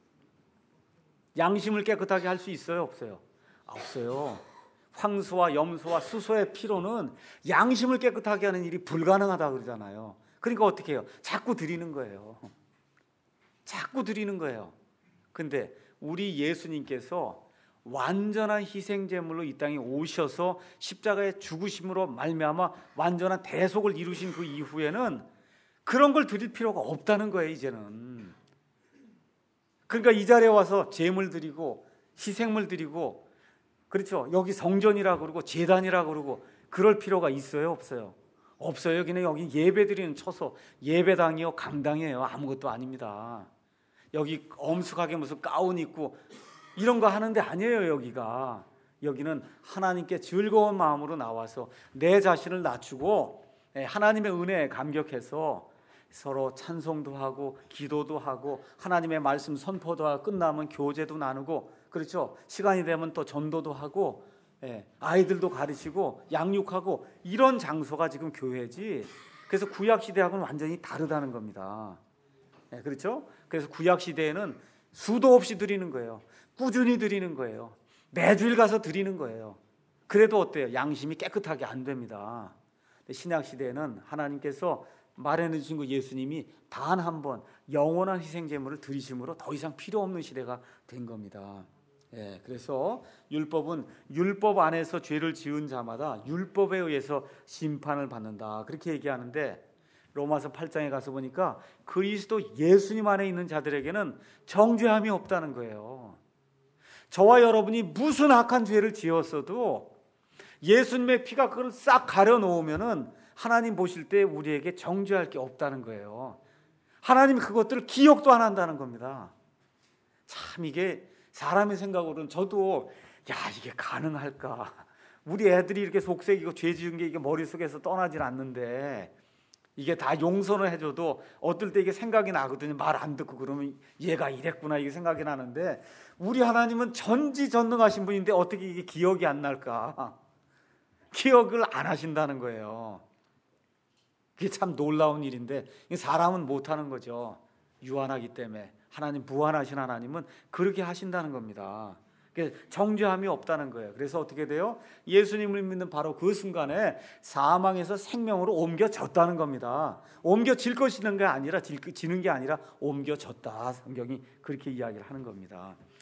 양심을 깨끗하게 할 수 있어요? 없어요? 없어요. 황소와 염소와 수소의 피로는 양심을 깨끗하게 하는 일이 불가능하다고 그러잖아요. 그러니까 어떻게 해요? 자꾸 드리는 거예요. 자꾸 드리는 거예요. 근데 우리 예수님께서 완전한 희생제물로 이 땅에 오셔서 십자가에 죽으심으로 말미암아 완전한 대속을 이루신 그 이후에는 그런 걸 드릴 필요가 없다는 거예요. 이제는. 그러니까 이 자리에 와서 제물 드리고 희생물 드리고, 그렇죠? 여기 성전이라고 그러고 제단이라고 그러고 그럴 필요가 있어요? 없어요? 없어요. 그냥 여기 예배 드리는 처소, 예배당이요 강당이에요. 아무것도 아닙니다. 여기 엄숙하게 무슨 가운 입고 이런 거 하는데 아니에요. 여기가 여기는 하나님께 즐거운 마음으로 나와서 내 자신을 낮추고 하나님의 은혜에 감격해서 서로 찬송도 하고 기도도 하고 하나님의 말씀 선포도 하고 끝나면 교제도 나누고, 그렇죠? 시간이 되면 또 전도도 하고 아이들도 가르치고 양육하고 이런 장소가 지금 교회지. 그래서 구약 시대하고는 완전히 다르다는 겁니다. 그렇죠? 그래서 구약 시대에는 수도 없이 드리는 거예요. 꾸준히 드리는 거예요. 매주일 가서 드리는 거예요. 그래도 어때요? 양심이 깨끗하게 안 됩니다. 신약 시대에는 하나님께서 말해 주신 그 예수님이 단 한 번 영원한 희생제물을 드리심으로 더 이상 필요 없는 시대가 된 겁니다. 예, 그래서 율법은 율법 안에서 죄를 지은 자마다 율법에 의해서 심판을 받는다 그렇게 얘기하는데, 로마서 팔 장에 가서 보니까 그리스도 예수님 안에 있는 자들에게는 정죄함이 없다는 거예요. 저와 여러분이 무슨 악한 죄를 지었어도 예수님의 피가 그걸 싹 가려놓으면은 하나님 보실 때 우리에게 정죄할 게 없다는 거예요. 하나님이 그것들을 기억도 안 한다는 겁니다. 참 이게 사람의 생각으로는 저도 야 이게 가능할까? 우리 애들이 이렇게 속색이고 죄 지은 게 이게 머릿속에서 떠나질 않는데 이게 다 용서를 해줘도 어떨 때 이게 생각이 나거든요. 말 안 듣고 그러면 얘가 이랬구나 이게 생각이 나는데 우리 하나님은 전지전능하신 분인데 어떻게 이게 기억이 안 날까? 기억을 안 하신다는 거예요. 그게 참 놀라운 일인데 사람은 못하는 거죠. 유한하기 때문에. 하나님 무한하신 하나님은 그렇게 하신다는 겁니다. 정죄함이 없다는 거예요. 그래서 어떻게 돼요? 예수님을 믿는 바로 그 순간에 사망에서 생명으로 옮겨졌다는 겁니다. 옮겨질 것이는 게 아니라 지는 게 아니라 옮겨졌다. 성경이 그렇게 이야기를 하는 겁니다.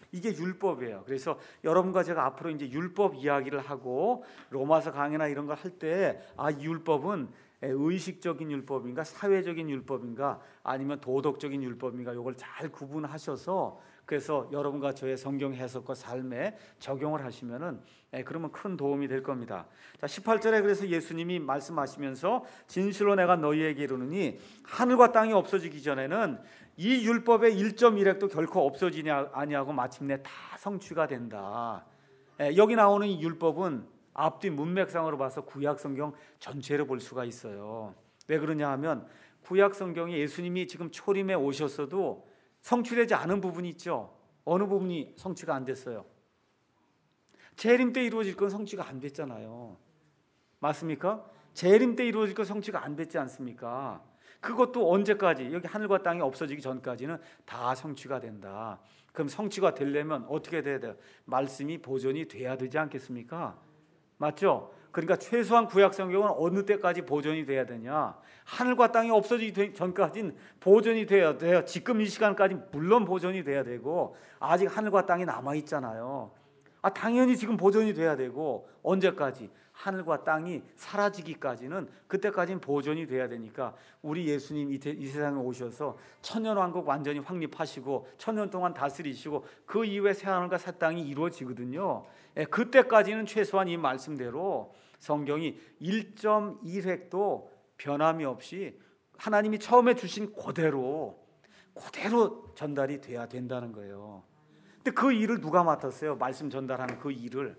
이게 율법이에요. 그래서 여러분과 제가 앞으로 이제 율법 이야기를 하고 로마서 강의나 이런 걸 할 때 아, 이 율법은 의식적인 율법인가 사회적인 율법인가 아니면 도덕적인 율법인가 이걸 잘 구분하셔서 그래서 여러분과 저의 성경 해석과 삶에 적용을 하시면은 그러면 큰 도움이 될 겁니다. 자, 십팔 절에 그래서 예수님이 말씀하시면서 진실로 내가 너희에게 이르노니 하늘과 땅이 없어지기 전에는 이 율법의 일 점 일 획도 결코 없어지지 아니하고 마침내 다 성취가 된다. 여기 나오는 이 율법은 앞뒤 문맥상으로 봐서 구약 성경 전체로 볼 수가 있어요. 왜 그러냐 하면 구약 성경에 예수님이 지금 초림에 오셨어도 성취되지 않은 부분이 있죠. 어느 부분이 성취가 안 됐어요? 재림 때 이루어질 건 성취가 안 됐잖아요. 맞습니까? 재림 때 이루어질 건 성취가 안 됐지 않습니까? 그것도 언제까지? 여기 하늘과 땅이 없어지기 전까지는 다 성취가 된다. 그럼 성취가 되려면 어떻게 돼야 돼요? 말씀이 보존이 돼야 되지 않겠습니까? 맞죠? 그러니까 최소한 구약 성경은 어느 때까지 보존이 돼야 되냐? 하늘과 땅이 없어지기 전까지는 보존이 돼야 돼요. 지금 이 시간까지 물론 보존이 돼야 되고 아직 하늘과 땅이 남아 있잖아요. 아, 당연히 지금 보존이 돼야 되고 언제까지? 하늘과 땅이 사라지기까지는 그때까지는 보존이 돼야 되니까 우리 예수님 이, 이 세상에 오셔서 천년왕국 완전히 확립하시고 천년 동안 다스리시고 그 이후에 새하늘과 새 땅이 이루어지거든요. 예, 그때까지는 최소한 이 말씀대로 성경이 일 점 일 획도 변함이 없이 하나님이 처음에 주신 그대로 그대로 전달이 돼야 된다는 거예요. 근데 그 일을 누가 맡았어요? 말씀 전달하는 그 일을.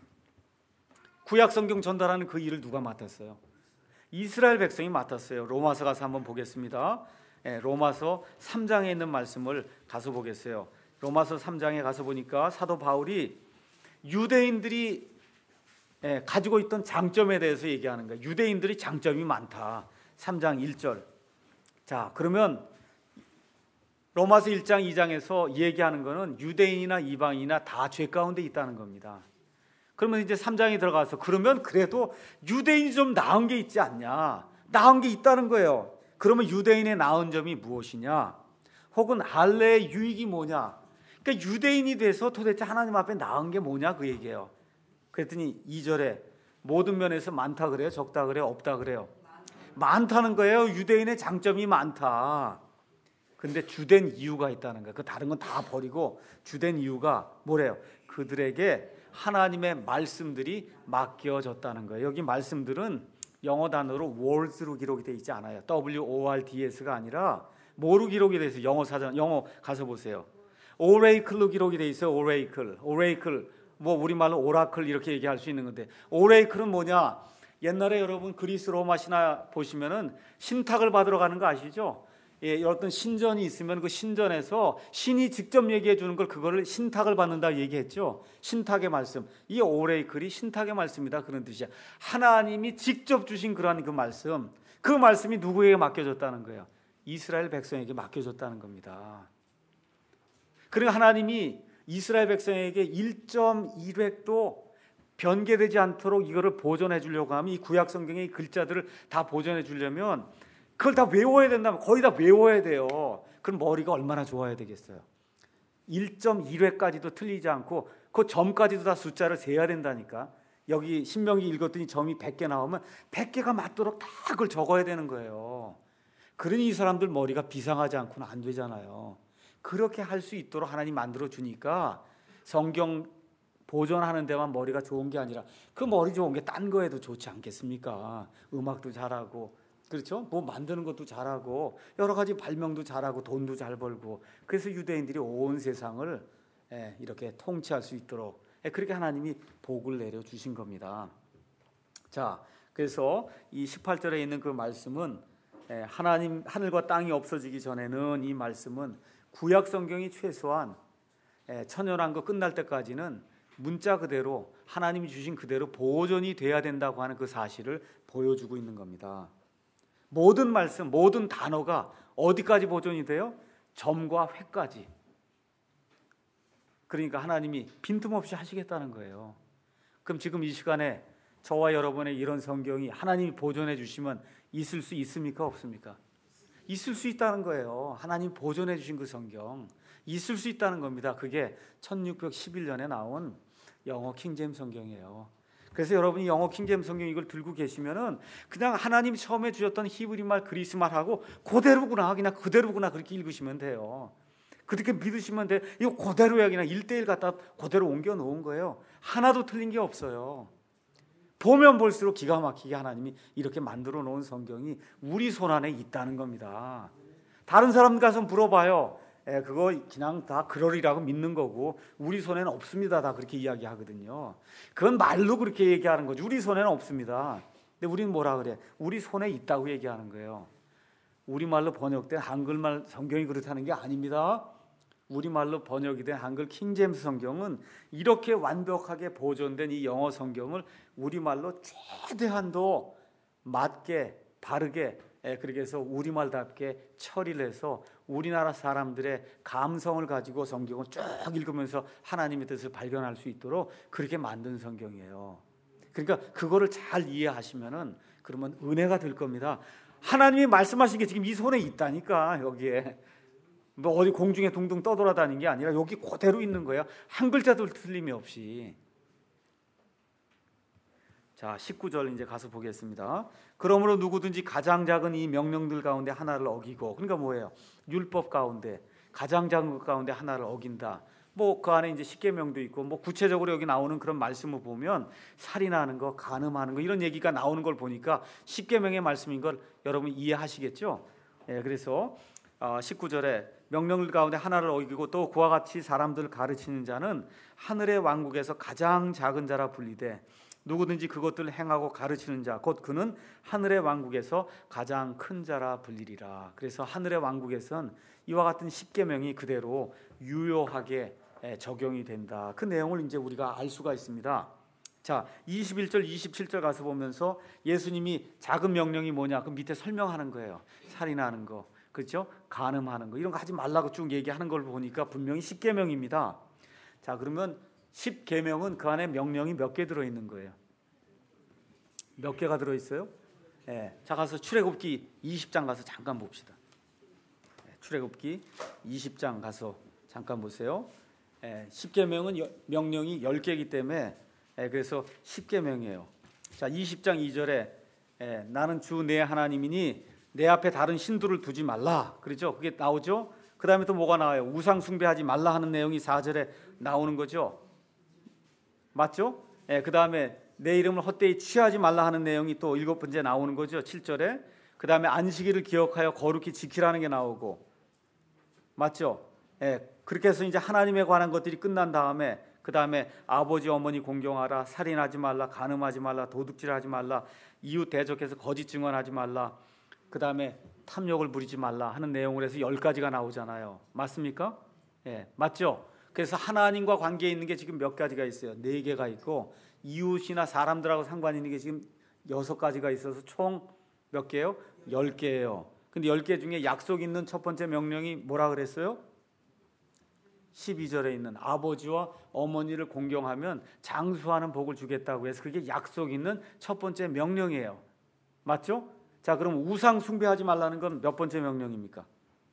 구약 성경 전달하는 그 일을 누가 맡았어요? 이스라엘 백성이 맡았어요. 로마서 가서 한번 보겠습니다. 예, 로마서 삼 장에 있는 말씀을 가서 보겠어요. 로마서 삼 장에 가서 보니까 사도 바울이 유대인들이 예, 가지고 있던 장점에 대해서 얘기하는 거예요. 유대인들이 장점이 많다. 삼 장 일 절. 자, 그러면 로마서 일 장 이 장에서 얘기하는 거는 유대인이나 이방인이나 다 죄 가운데 있다는 겁니다. 그러면 이제 삼 장에 들어가서 그러면 그래도 유대인이 좀 나은 게 있지 않냐? 나은 게 있다는 거예요. 그러면 유대인의 나은 점이 무엇이냐? 혹은 할례의 유익이 뭐냐? 그러니까 유대인이 돼서 도대체 하나님 앞에 나은 게 뭐냐 그 얘기예요. 그랬더니 이 절에 모든 면에서 많다 그래요? 적다 그래요? 없다 그래요? 많다는 거예요. 유대인의 장점이 많다. 근데 주된 이유가 있다는 거예요. 그 다른 건 다 버리고 주된 이유가 뭐래요? 그들에게 하나님의 말씀들이 맡겨졌다는 거예요. 여기 말씀들은 영어 단어로 words로 기록이 되어 있지 않아요. W O R D S가 아니라 뭐로 기록이 되어 있어요? 영어 사전, 영어 가서 보세요. oracle로 기록이 되어 있어요. oracle, oracle. 뭐 우리말로 오라클 이렇게 얘기할 수 있는 건데 oracle은 뭐냐? 옛날에 여러분 그리스 로마 신화 보시면은 신탁을 받으러 가는 거 아시죠? 예, 어떤 신전이 있으면 그 신전에서 신이 직접 얘기해 주는 걸 그거를 신탁을 받는다 얘기했죠. 신탁의 말씀. 이 오레이클이 신탁의 말씀이다 그런 뜻이야. 하나님이 직접 주신 그러한 그 말씀. 그 말씀이 누구에게 맡겨졌다는 거예요? 이스라엘 백성에게 맡겨졌다는 겁니다. 그러니까 하나님이 이스라엘 백성에게 일 점 일 획도 변개되지 않도록 이거를 보존해 주려고 하면 이 구약 성경의 글자들을 다 보존해 주려면 그걸 다 외워야 된다면 거의 다 외워야 돼요. 그럼 머리가 얼마나 좋아야 되겠어요. 일 점 일 획까지도 틀리지 않고 그 점까지도 다 숫자를 세야 된다니까. 여기 신명기 읽었더니 점이 백 개 나오면 백 개가 맞도록 다 그걸 적어야 되는 거예요. 그러니 이 사람들 머리가 비상하지 않고는 안 되잖아요. 그렇게 할 수 있도록 하나님 만들어 주니까 성경 보존하는 데만 머리가 좋은 게 아니라 그 머리 좋은 게 딴 거에도 좋지 않겠습니까? 음악도 잘하고 그렇죠? 뭐 만드는 것도 잘하고 여러 가지 발명도 잘하고 돈도 잘 벌고 그래서 유대인들이 온 세상을 이렇게 통치할 수 있도록 그렇게 하나님이 복을 내려 주신 겁니다. 자, 그래서 이 십팔 절에 있는 그 말씀은 하나님 하늘과 땅이 없어지기 전에는 이 말씀은 구약 성경이 최소한 천년왕국 끝날 때까지는 문자 그대로 하나님이 주신 그대로 보존이 돼야 된다고 하는 그 사실을 보여주고 있는 겁니다. 모든 말씀, 모든 단어가 어디까지 보존이 돼요? 점과 획까지. 그러니까 하나님이 빈틈없이 하시겠다는 거예요. 그럼 지금 이 시간에 저와 여러분의 이런 성경이 하나님이 보존해 주시면 있을 수 있습니까? 없습니까? 있을 수 있다는 거예요. 하나님 보존해 주신 그 성경 있을 수 있다는 겁니다. 그게 천육백십일 년에 나온 영어 킹제임스 성경이에요. 그래서 여러분이 영어 킹제임스 성경 이걸 들고 계시면은 그냥 하나님 처음에 주셨던 히브리 말 그리스 말하고 그대로구나 그냥 그대로구나 그렇게 읽으시면 돼요. 그렇게 믿으시면 돼. 이거 그대로야. 그냥 일대일 갖다 그대로 옮겨 놓은 거예요. 하나도 틀린 게 없어요. 보면 볼수록 기가 막히게 하나님이 이렇게 만들어 놓은 성경이 우리 손 안에 있다는 겁니다. 다른 사람 가서 물어봐요. 에, 그거 그냥 다 그러리라고 믿는 거고 우리 손에는 없습니다. 다 그렇게 이야기하거든요. 그건 말로 그렇게 얘기하는 거죠. 우리 손에는 없습니다. 근데 우리는 뭐라 그래? 우리 손에 있다고 얘기하는 거예요. 우리말로 번역된 한글말 성경이 그렇다는 게 아닙니다. 우리말로 번역이 된 한글 킹제임스 성경은 이렇게 완벽하게 보존된 이 영어 성경을 우리말로 최대한도 맞게 바르게 그렇게 해서 우리말답게 처리를 해서 우리나라 사람들의 감성을 가지고 성경을 쭉 읽으면서 하나님의 뜻을 발견할 수 있도록 그렇게 만든 성경이에요. 그러니까 그거를 잘 이해하시면은 그러면 은혜가 될 겁니다. 하나님이 말씀하신 게 지금 이 손에 있다니까. 여기에 뭐 어디 공중에 둥둥 떠돌아다니는 게 아니라 여기 그대로 있는 거예요. 한 글자도 틀림이 없이. 자, 십구 절 이제 가서 보겠습니다. 그러므로 누구든지 가장 작은 이 명령들 가운데 하나를 어기고, 그러니까 뭐예요? 율법 가운데 가장 작은 것 가운데 하나를 어긴다. 뭐 그 안에 이제 십계명도 있고, 뭐 구체적으로 여기 나오는 그런 말씀을 보면 살인하는 거, 간음하는 거 이런 얘기가 나오는 걸 보니까 십계명의 말씀인 걸 여러분 이해하시겠죠? 예, 그래서 십구 절에 명령들 가운데 하나를 어기고 또 그와 같이 사람들을 가르치는 자는 하늘의 왕국에서 가장 작은 자라 불리되 누구든지 그것들을 행하고 가르치는 자 곧 그는 하늘의 왕국에서 가장 큰 자라 불리리라. 그래서 하늘의 왕국에선 이와 같은 십계명이 그대로 유효하게 적용이 된다. 그 내용을 이제 우리가 알 수가 있습니다. 자, 이십일 절 이십칠 절 가서 보면서 예수님이 작은 명령이 뭐냐 그 밑에 설명하는 거예요. 살인하는 거, 그렇죠? 간음하는 거 이런 거 하지 말라고 쭉 얘기하는 걸 보니까 분명히 십계명입니다. 자, 그러면 십계명은 그 안에 명령이 몇 개 들어있는 거예요? 몇 개가 들어있어요? 예, 자, 가서 출애굽기 이십 장 가서 잠깐 봅시다. 예, 출애굽기 이십 장 가서 잠깐 보세요. 예, 십계명은 명령이 열 개이기 때문에 예, 그래서 십계명이에요. 자, 이십 장 이 절에 예, 나는 주 내 하나님이니 내 앞에 다른 신들을 두지 말라. 그렇죠? 그게 나오죠? 그 다음에 또 뭐가 나와요? 우상 숭배하지 말라 하는 내용이 사 절에 나오는 거죠. 맞죠? 예, 그 다음에 내 이름을 헛되이 취하지 말라 하는 내용이 또 일곱 번째 나오는 거죠. 칠 절에. 그 다음에 안식일을 기억하여 거룩히 지키라는 게 나오고. 맞죠? 예, 그렇게 해서 이제 하나님에 관한 것들이 끝난 다음에 그 다음에 아버지 어머니 공경하라, 살인하지 말라, 간음하지 말라, 도둑질하지 말라, 이웃 대적해서 거짓 증언하지 말라, 그 다음에 탐욕을 부리지 말라 하는 내용을 해서 열 가지가 나오잖아요. 맞습니까? 예, 맞죠? 그래서 하나님과 관계 있는 게 지금 몇 가지가 있어요. 네 개가 있고 이웃이나 사람들하고 상관 있는 게 지금 여섯 가지가 있어서 총 몇 개요? 열 개예요. 근데 열 개 중에 약속 있는 첫 번째 명령이 뭐라 그랬어요? 십이 절에 있는 아버지와 어머니를 공경하면 장수하는 복을 주겠다고 해서 그게 약속 있는 첫 번째 명령이에요. 맞죠? 자, 그럼 우상 숭배하지 말라는 건 몇 번째 명령입니까?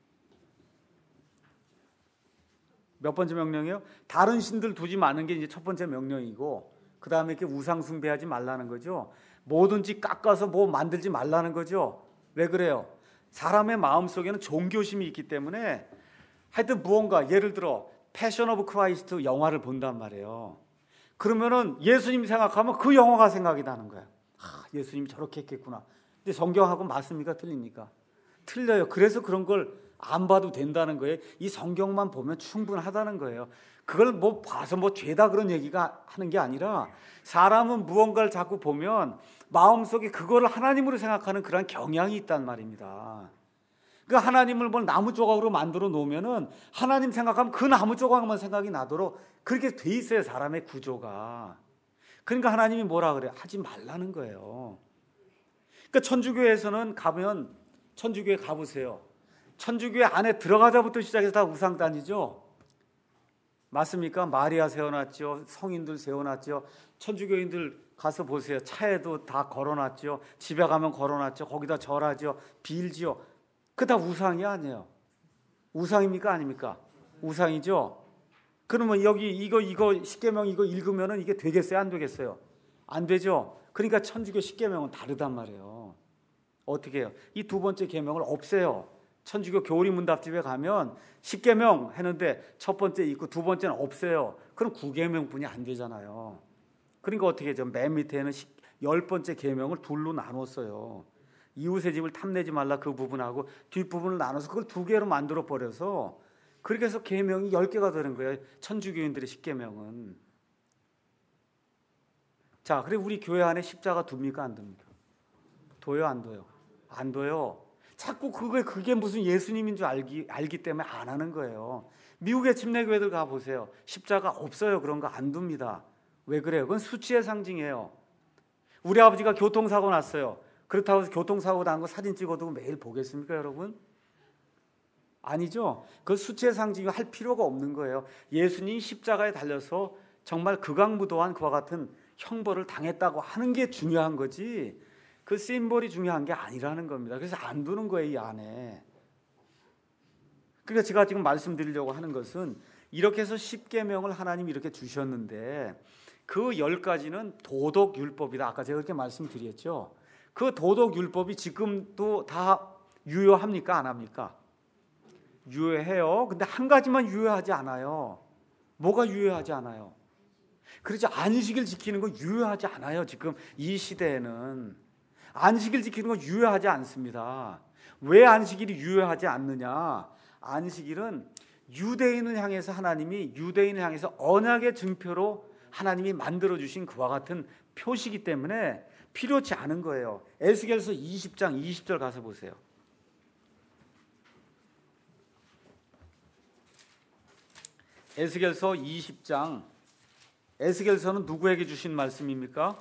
몇 번째 명령이에요? 다른 신들 두지 마는 게 이제 첫 번째 명령이고 그 다음에 이렇게 우상 숭배하지 말라는 거죠. 뭐든지 깎아서 뭐 만들지 말라는 거죠. 왜 그래요? 사람의 마음속에는 종교심이 있기 때문에 하여튼 무언가 예를 들어 패션 오브 크라이스트 영화를 본단 말이에요. 그러면은 예수님 생각하면 그 영화가 생각이 나는 거야. 아, 예수님이 저렇게 했겠구나. 근데 성경하고 맞습니까? 틀립니까? 틀려요. 그래서 그런 걸 안 봐도 된다는 거예요. 이 성경만 보면 충분하다는 거예요. 그걸 뭐 봐서 뭐 죄다 그런 얘기가 하는 게 아니라 사람은 무언가를 자꾸 보면 마음속에 그거를 하나님으로 생각하는 그런 경향이 있단 말입니다. 그 하나님을 뭐 나무 조각으로 만들어 놓으면은 하나님 생각하면 그 나무 조각만 생각이 나도록 그렇게 돼 있어요. 사람의 구조가. 그러니까 하나님이 뭐라 그래요? 하지 말라는 거예요. 그러니까 천주교에서는 가면 천주교에 가보세요. 천주교회 안에 들어가자부터 시작해서 다 우상단이죠. 맞습니까? 마리아 세워놨죠. 성인들 세워놨죠. 천주교인들 가서 보세요. 차에도 다 걸어놨죠. 집에 가면 걸어놨죠. 거기다 절하죠. 빌지요. 그 다 우상이 아니에요. 우상입니까 아닙니까? 우상이죠. 그러면 여기 이거 이거 십계명 이거 읽으면은 이게 되겠어요? 안 되겠어요? 안 되죠. 그러니까 천주교 십계명은 다르단 말이에요. 어떻게 해요? 이 두 번째 계명을 없애요. 천주교 교리 문답집에 가면 십계명 했는데 첫 번째 있고 두 번째는 없애요. 그럼 구계명뿐이 안 되잖아요. 그러니까 어떻게 해죠? 맨 밑에는 열 번째 계명을 둘로 나눴어요. 이웃의 집을 탐내지 말라 그 부분하고 뒷부분을 나눠서 그걸 두 개로 만들어 버려서 그렇게 해서 계명이 열 개가 되는 거예요. 천주교인들의 십계명은. 자, 그리고 우리 교회 안에 십자가 둡니까 안 둡니까? 둬요 안 둬요? 안 둬요. 자꾸 그게 그게 무슨 예수님인 줄 알기 알기 때문에 안 하는 거예요. 미국의 침례교회들 가 보세요. 십자가 없어요. 그런 거 안 둡니다. 왜 그래요? 그건 수치의 상징이에요. 우리 아버지가 교통사고 났어요. 그렇다고 해서 교통사고 난 거 사진 찍어두고 매일 보겠습니까, 여러분? 아니죠. 그 수치의 상징이 할 필요가 없는 거예요. 예수님이 십자가에 달려서 정말 극악무도한 그와 같은 형벌을 당했다고 하는 게 중요한 거지 그 심볼이 중요한 게 아니라는 겁니다. 그래서 안 두는 거예요, 이 안에. 그러니까 제가 지금 말씀드리려고 하는 것은 이렇게 해서 십계명을 하나님이 이렇게 주셨는데 그 열 가지는 도덕율법이다. 아까 제가 그렇게 말씀드렸죠. 그 도덕율법이 지금도 다 유효합니까? 안 합니까? 유효해요. 근데 한 가지만 유효하지 않아요. 뭐가 유효하지 않아요? 그렇죠. 안식일 지키는 거 유효하지 않아요. 지금 이 시대에는 안식일 지키는 거 유효하지 않습니다. 왜 안식일이 유효하지 않느냐? 안식일은 유대인을 향해서 하나님이 유대인을 향해서 언약의 증표로 하나님이 만들어주신 그와 같은 표시이기 때문에 필요치 않은 거예요. 에스겔서 이십 장 이십 절 가서 보세요. 에스겔서 이십 장. 에스겔서는 누구에게 주신 말씀입니까?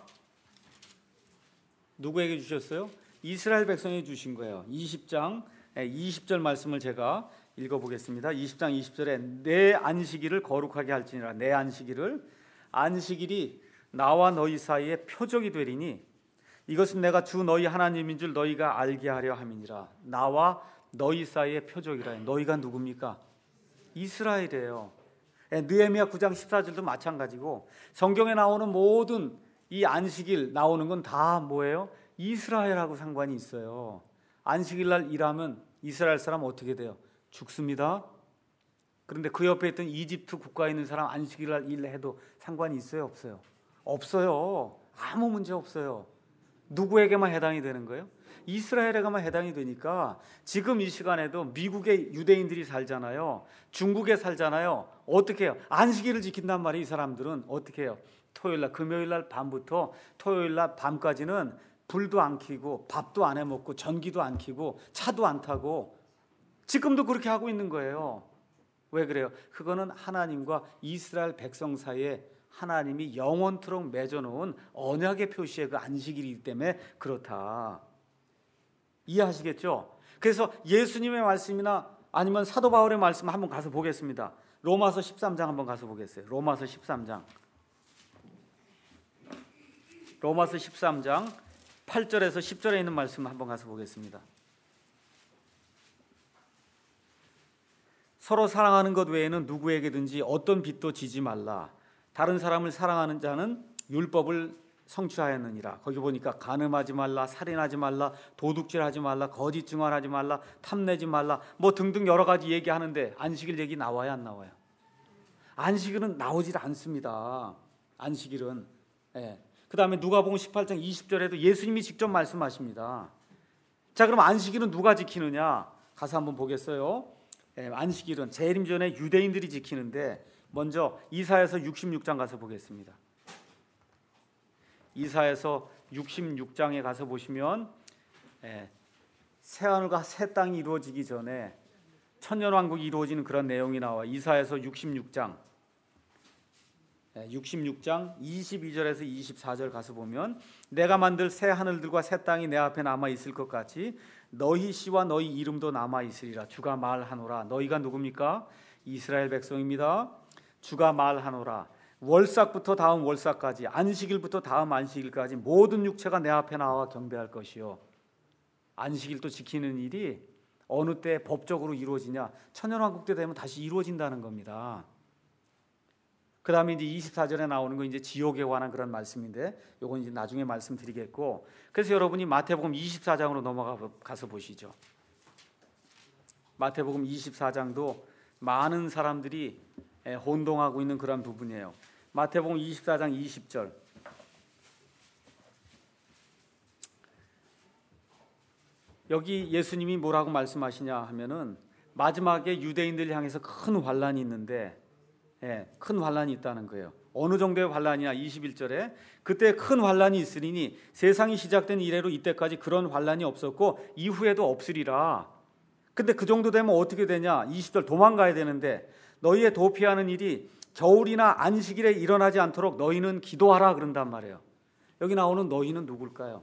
누구에게 주셨어요? 이스라엘 백성에게 주신 거예요. 이십 장 이십 절 말씀을 제가 읽어보겠습니다. 이십 장 이십 절에 내 안식일을 거룩하게 할지니라. 내 안식일을 안식일이 나와 너희 사이에 표적이 되리니 이것은 내가 주 너희 하나님인 줄 너희가 알게 하려 함이니라. 나와 너희 사이에 표적이라. 너희가 누굽니까? 이스라엘이에요. 느헤미야 구 장 십사 절도 마찬가지고 성경에 나오는 모든 이 안식일 나오는 건 다 뭐예요? 이스라엘하고 상관이 있어요. 안식일 날 일하면 이스라엘 사람 어떻게 돼요? 죽습니다. 그런데 그 옆에 있던 이집트 국가에 있는 사람 안식일 날 일해도 상관이 있어요? 없어요? 없어요. 아무 문제 없어요. 누구에게만 해당이 되는 거예요? 이스라엘에게만 해당이 되니까 지금 이 시간에도 미국의 유대인들이 살잖아요. 중국에 살잖아요. 어떻게 해요? 안식일을 지킨단 말이에요. 이 사람들은 어떻게 해요? 토요일날, 금요일날 밤부터 토요일날 밤까지는 불도 안 켜고 밥도 안 해먹고 전기도 안 켜고 차도 안 타고 지금도 그렇게 하고 있는 거예요. 왜 그래요? 그거는 하나님과 이스라엘 백성 사이에 하나님이 영원토록 맺어놓은 언약의 표시의 그 안식일이기 때문에 그렇다. 이해하시겠죠? 그래서 예수님의 말씀이나 아니면 사도 바울의 말씀 한번 가서 보겠습니다. 로마서 십삼 장 한번 가서 보겠어요. 로마서 십삼 장. 로마서 십삼 장 팔 절에서 십 절에 있는 말씀 한번 가서 보겠습니다. 서로 사랑하는 것 외에는 누구에게든지 어떤 빚도 지지 말라. 다른 사람을 사랑하는 자는 율법을 성취하였느니라. 거기 보니까 간음하지 말라, 살인하지 말라, 도둑질하지 말라, 거짓 증언하지 말라, 탐내지 말라, 뭐 등등 여러 가지 얘기하는데 안식일 얘기 나와요, 안 나와요? 안식일은 나오질 않습니다. 안식일은. 예. 그 다음에 누가복음 십팔 장 이십 절에도 예수님이 직접 말씀하십니다. 자, 그럼 안식일은 누가 지키느냐? 가서 한번 보겠어요. 예, 안식일은 재림 전에 유대인들이 지키는데 먼저 이사야서 육십육 장 가서 보겠습니다. 이사야서 육십육 장에 가서 보시면 예, 새하늘과 새 땅이 이루어지기 전에 천년왕국이 이루어지는 그런 내용이 나와. 이사야서 육십육 장 예, 육십육 장 이십이 절에서 이십사 절 가서 보면 내가 만들 새 하늘들과 새 땅이 내 앞에 남아 있을 것 같이 너희 씨와 너희 이름도 남아 있으리라. 주가 말하노라. 너희가 누굽니까? 이스라엘 백성입니다. 주가 말하노라. 월삭부터 다음 월삭까지, 안식일부터 다음 안식일까지 모든 육체가 내 앞에 나와 경배할 것이요. 안식일도 지키는 일이 어느 때 법적으로 이루어지냐? 천년왕국 때 되면 다시 이루어진다는 겁니다. 그 다음에 이제 이십사 절에 나오는 건 이제 지옥에 관한 그런 말씀인데, 요건 이제 나중에 말씀드리겠고, 그래서 여러분이 마태복음 이십사 장으로 넘어가서 보시죠. 마태복음 이십사 장도 많은 사람들이 혼동하고 있는 그런 부분이에요. 마태복음 이십사 장 이십 절. 여기 예수님이 뭐라고 말씀하시냐 하면은, 마지막에 유대인들 향해서 큰 환란이 있는데, 예, 큰 환란이 있다는 거예요. 어느 정도의 환란이냐? 이십일 절에 그때 큰 환란이 있으리니 세상이 시작된 이래로 이때까지 그런 환란이 없었고 이후에도 없으리라. 근데 그 정도 되면 어떻게 되냐? 이십 절, 도망가야 되는데 너희의 도피하는 일이 겨울이나 안식일에 일어나지 않도록 너희는 기도하라 그런단 말이에요. 여기 나오는 너희는 누굴까요?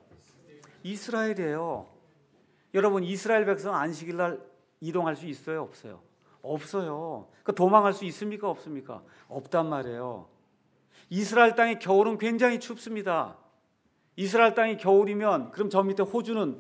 이스라엘이에요. 여러분, 이스라엘 백성 안식일 날 이동할 수 있어요? 없어요? 없어요. 그 도망할 수 있습니까? 없습니까? 없단 말이에요. 이스라엘 땅의 겨울은 굉장히 춥습니다. 이스라엘 땅이 겨울이면 그럼 저 밑에 호주는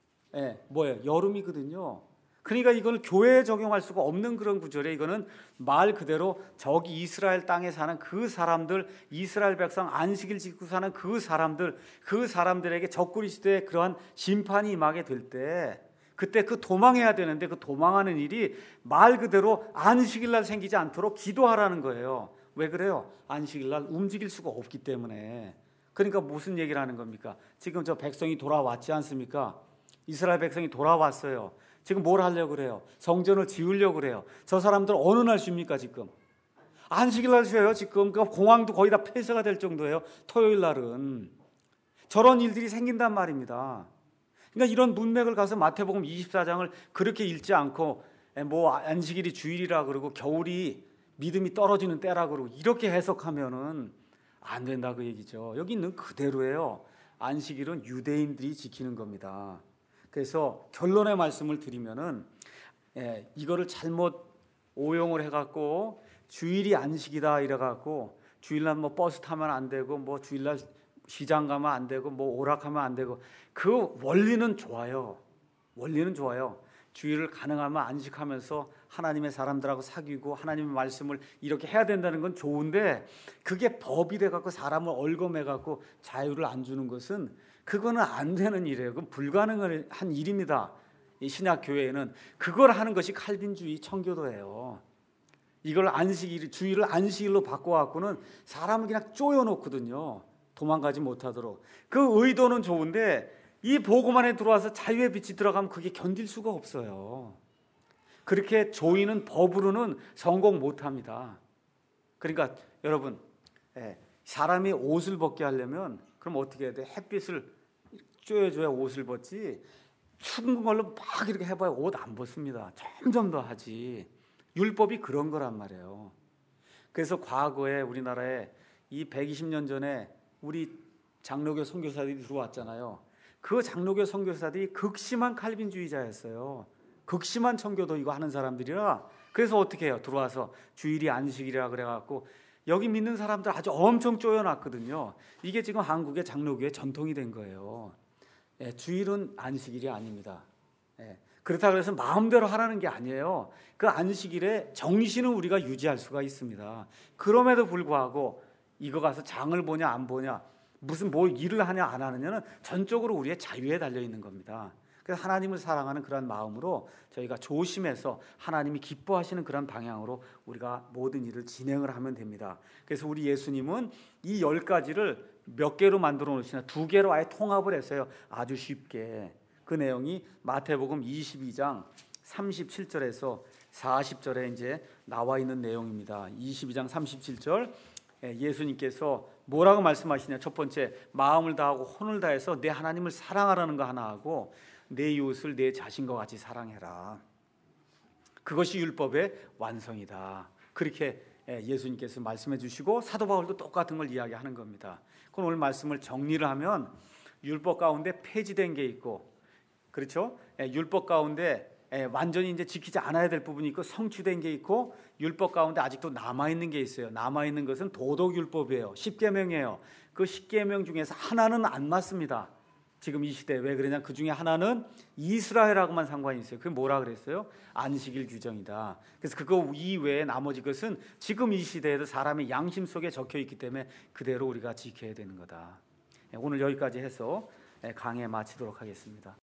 예, 뭐예요? 여름이거든요. 그러니까 이거는 교회에 적용할 수가 없는 그런 구절이에요. 이거는 말 그대로 저기 이스라엘 땅에 사는 그 사람들, 이스라엘 백성 안식일 지키고 사는 그 사람들, 그 사람들에게 적그리스도의 그러한 심판이 임하게 될 때, 그때 그 도망해야 되는데 그 도망하는 일이 말 그대로 안식일 날 생기지 않도록 기도하라는 거예요. 왜 그래요? 안식일 날 움직일 수가 없기 때문에. 그러니까 무슨 얘기를 하는 겁니까? 지금 저 백성이 돌아왔지 않습니까? 이스라엘 백성이 돌아왔어요. 지금 뭘 하려고 그래요? 성전을 지으려고 그래요. 저 사람들 어느 날 쉽니까 지금? 안식일 날 쉬어요 지금. 그 공항도 거의 다 폐쇄가 될 정도예요. 토요일 날은. 저런 일들이 생긴단 말입니다. 그러니까 이런 문맥을 가서 마태복음 이십사 장을 그렇게 읽지 않고 뭐 안식일이 주일이라 그러고 겨울이 믿음이 떨어지는 때라 그러고 이렇게 해석하면은 안 된다 그 얘기죠. 여기 있는 그대로예요. 안식일은 유대인들이 지키는 겁니다. 그래서 결론의 말씀을 드리면은 예, 이거를 잘못 오용을 해갖고 주일이 안식이다 이래갖고 주일날 뭐 버스 타면 안 되고 뭐 주일날 시장 가면 안 되고 뭐 오락하면 안 되고, 그 원리는 좋아요. 원리는 좋아요. 주일을 가능하면 안식하면서 하나님의 사람들하고 사귀고 하나님의 말씀을 이렇게 해야 된다는 건 좋은데, 그게 법이 돼갖고 사람을 얽어매갖고 자유를 안 주는 것은 그거는 안 되는 일이에요. 그건 불가능한 일입니다. 이 신약 교회에는 그걸 하는 것이 칼빈주의 청교도예요. 이걸 안식일, 주일을 안식일로 바꿔갖고는 사람을 그냥 쪼여놓거든요. 도망가지 못하도록. 그 의도는 좋은데 이 복음 안에 들어와서 자유의 빛이 들어가면 그게 견딜 수가 없어요. 그렇게 조이는 법으로는 성공 못합니다. 그러니까 여러분, 사람이 옷을 벗게 하려면 그럼 어떻게 해야 돼? 햇빛을 쬐줘야 옷을 벗지, 추운 걸로 막 이렇게 해봐야 옷 안 벗습니다. 점점 더 하지. 율법이 그런 거란 말이에요. 그래서 과거에 우리나라에 이 백이십 년 전에 우리 장로교 선교사들이 들어왔잖아요. 그 장로교 선교사들이 극심한 칼빈주의자였어요. 극심한 청교도 이거 하는 사람들이라. 그래서 어떻게 해요? 들어와서 주일이 안식이라 그래갖고 여기 믿는 사람들 아주 엄청 쪼여놨거든요. 이게 지금 한국의 장로교의 전통이 된 거예요. 예, 주일은 안식일이 아닙니다. 예, 그렇다고 해서 마음대로 하라는 게 아니에요. 그 안식일의 정신은 우리가 유지할 수가 있습니다. 그럼에도 불구하고 이거 가서 장을 보냐 안 보냐, 무슨 뭐 일을 하냐 안 하느냐는 전적으로 우리의 자유에 달려 있는 겁니다. 그래서 하나님을 사랑하는 그런 마음으로 저희가 조심해서 하나님이 기뻐하시는 그런 방향으로 우리가 모든 일을 진행을 하면 됩니다. 그래서 우리 예수님은 이 열 가지를 몇 개로 만들어 놓으시나 두 개로 아예 통합을 했어요. 아주 쉽게. 그 내용이 마태복음 이십이 장 삼십칠 절에서 사십 절에 이제 나와 있는 내용입니다. 이십이 장 삼십칠 절, 예수님께서 뭐라고 말씀하시냐? 첫 번째, 마음을 다하고 혼을 다해서 내 하나님을 사랑하라는 거 하나 하고 내 이웃을 내 자신과 같이 사랑해라. 그것이 율법의 완성이다. 그렇게 예수님께서 말씀해 주시고 사도 바울도 똑같은 걸 이야기하는 겁니다. 그럼 오늘 말씀을 정리를 하면 율법 가운데 폐지된 게 있고, 그렇죠? 율법 가운데 완전히 이제 지키지 않아야 될 부분이 있고 성취된 게 있고, 율법 가운데 아직도 남아있는 게 있어요. 남아있는 것은 도덕율법이에요. 십계명이에요. 그 십계명 중에서 하나는 안 맞습니다. 지금 이 시대 왜 그러냐? 그 중에 하나는 이스라엘하고만 상관이 있어요. 그게 뭐라 그랬어요? 안식일 규정이다. 그래서 그거 이외에 나머지 것은 지금 이 시대에도 사람의 양심 속에 적혀 있기 때문에 그대로 우리가 지켜야 되는 거다. 오늘 여기까지 해서 강해 마치도록 하겠습니다.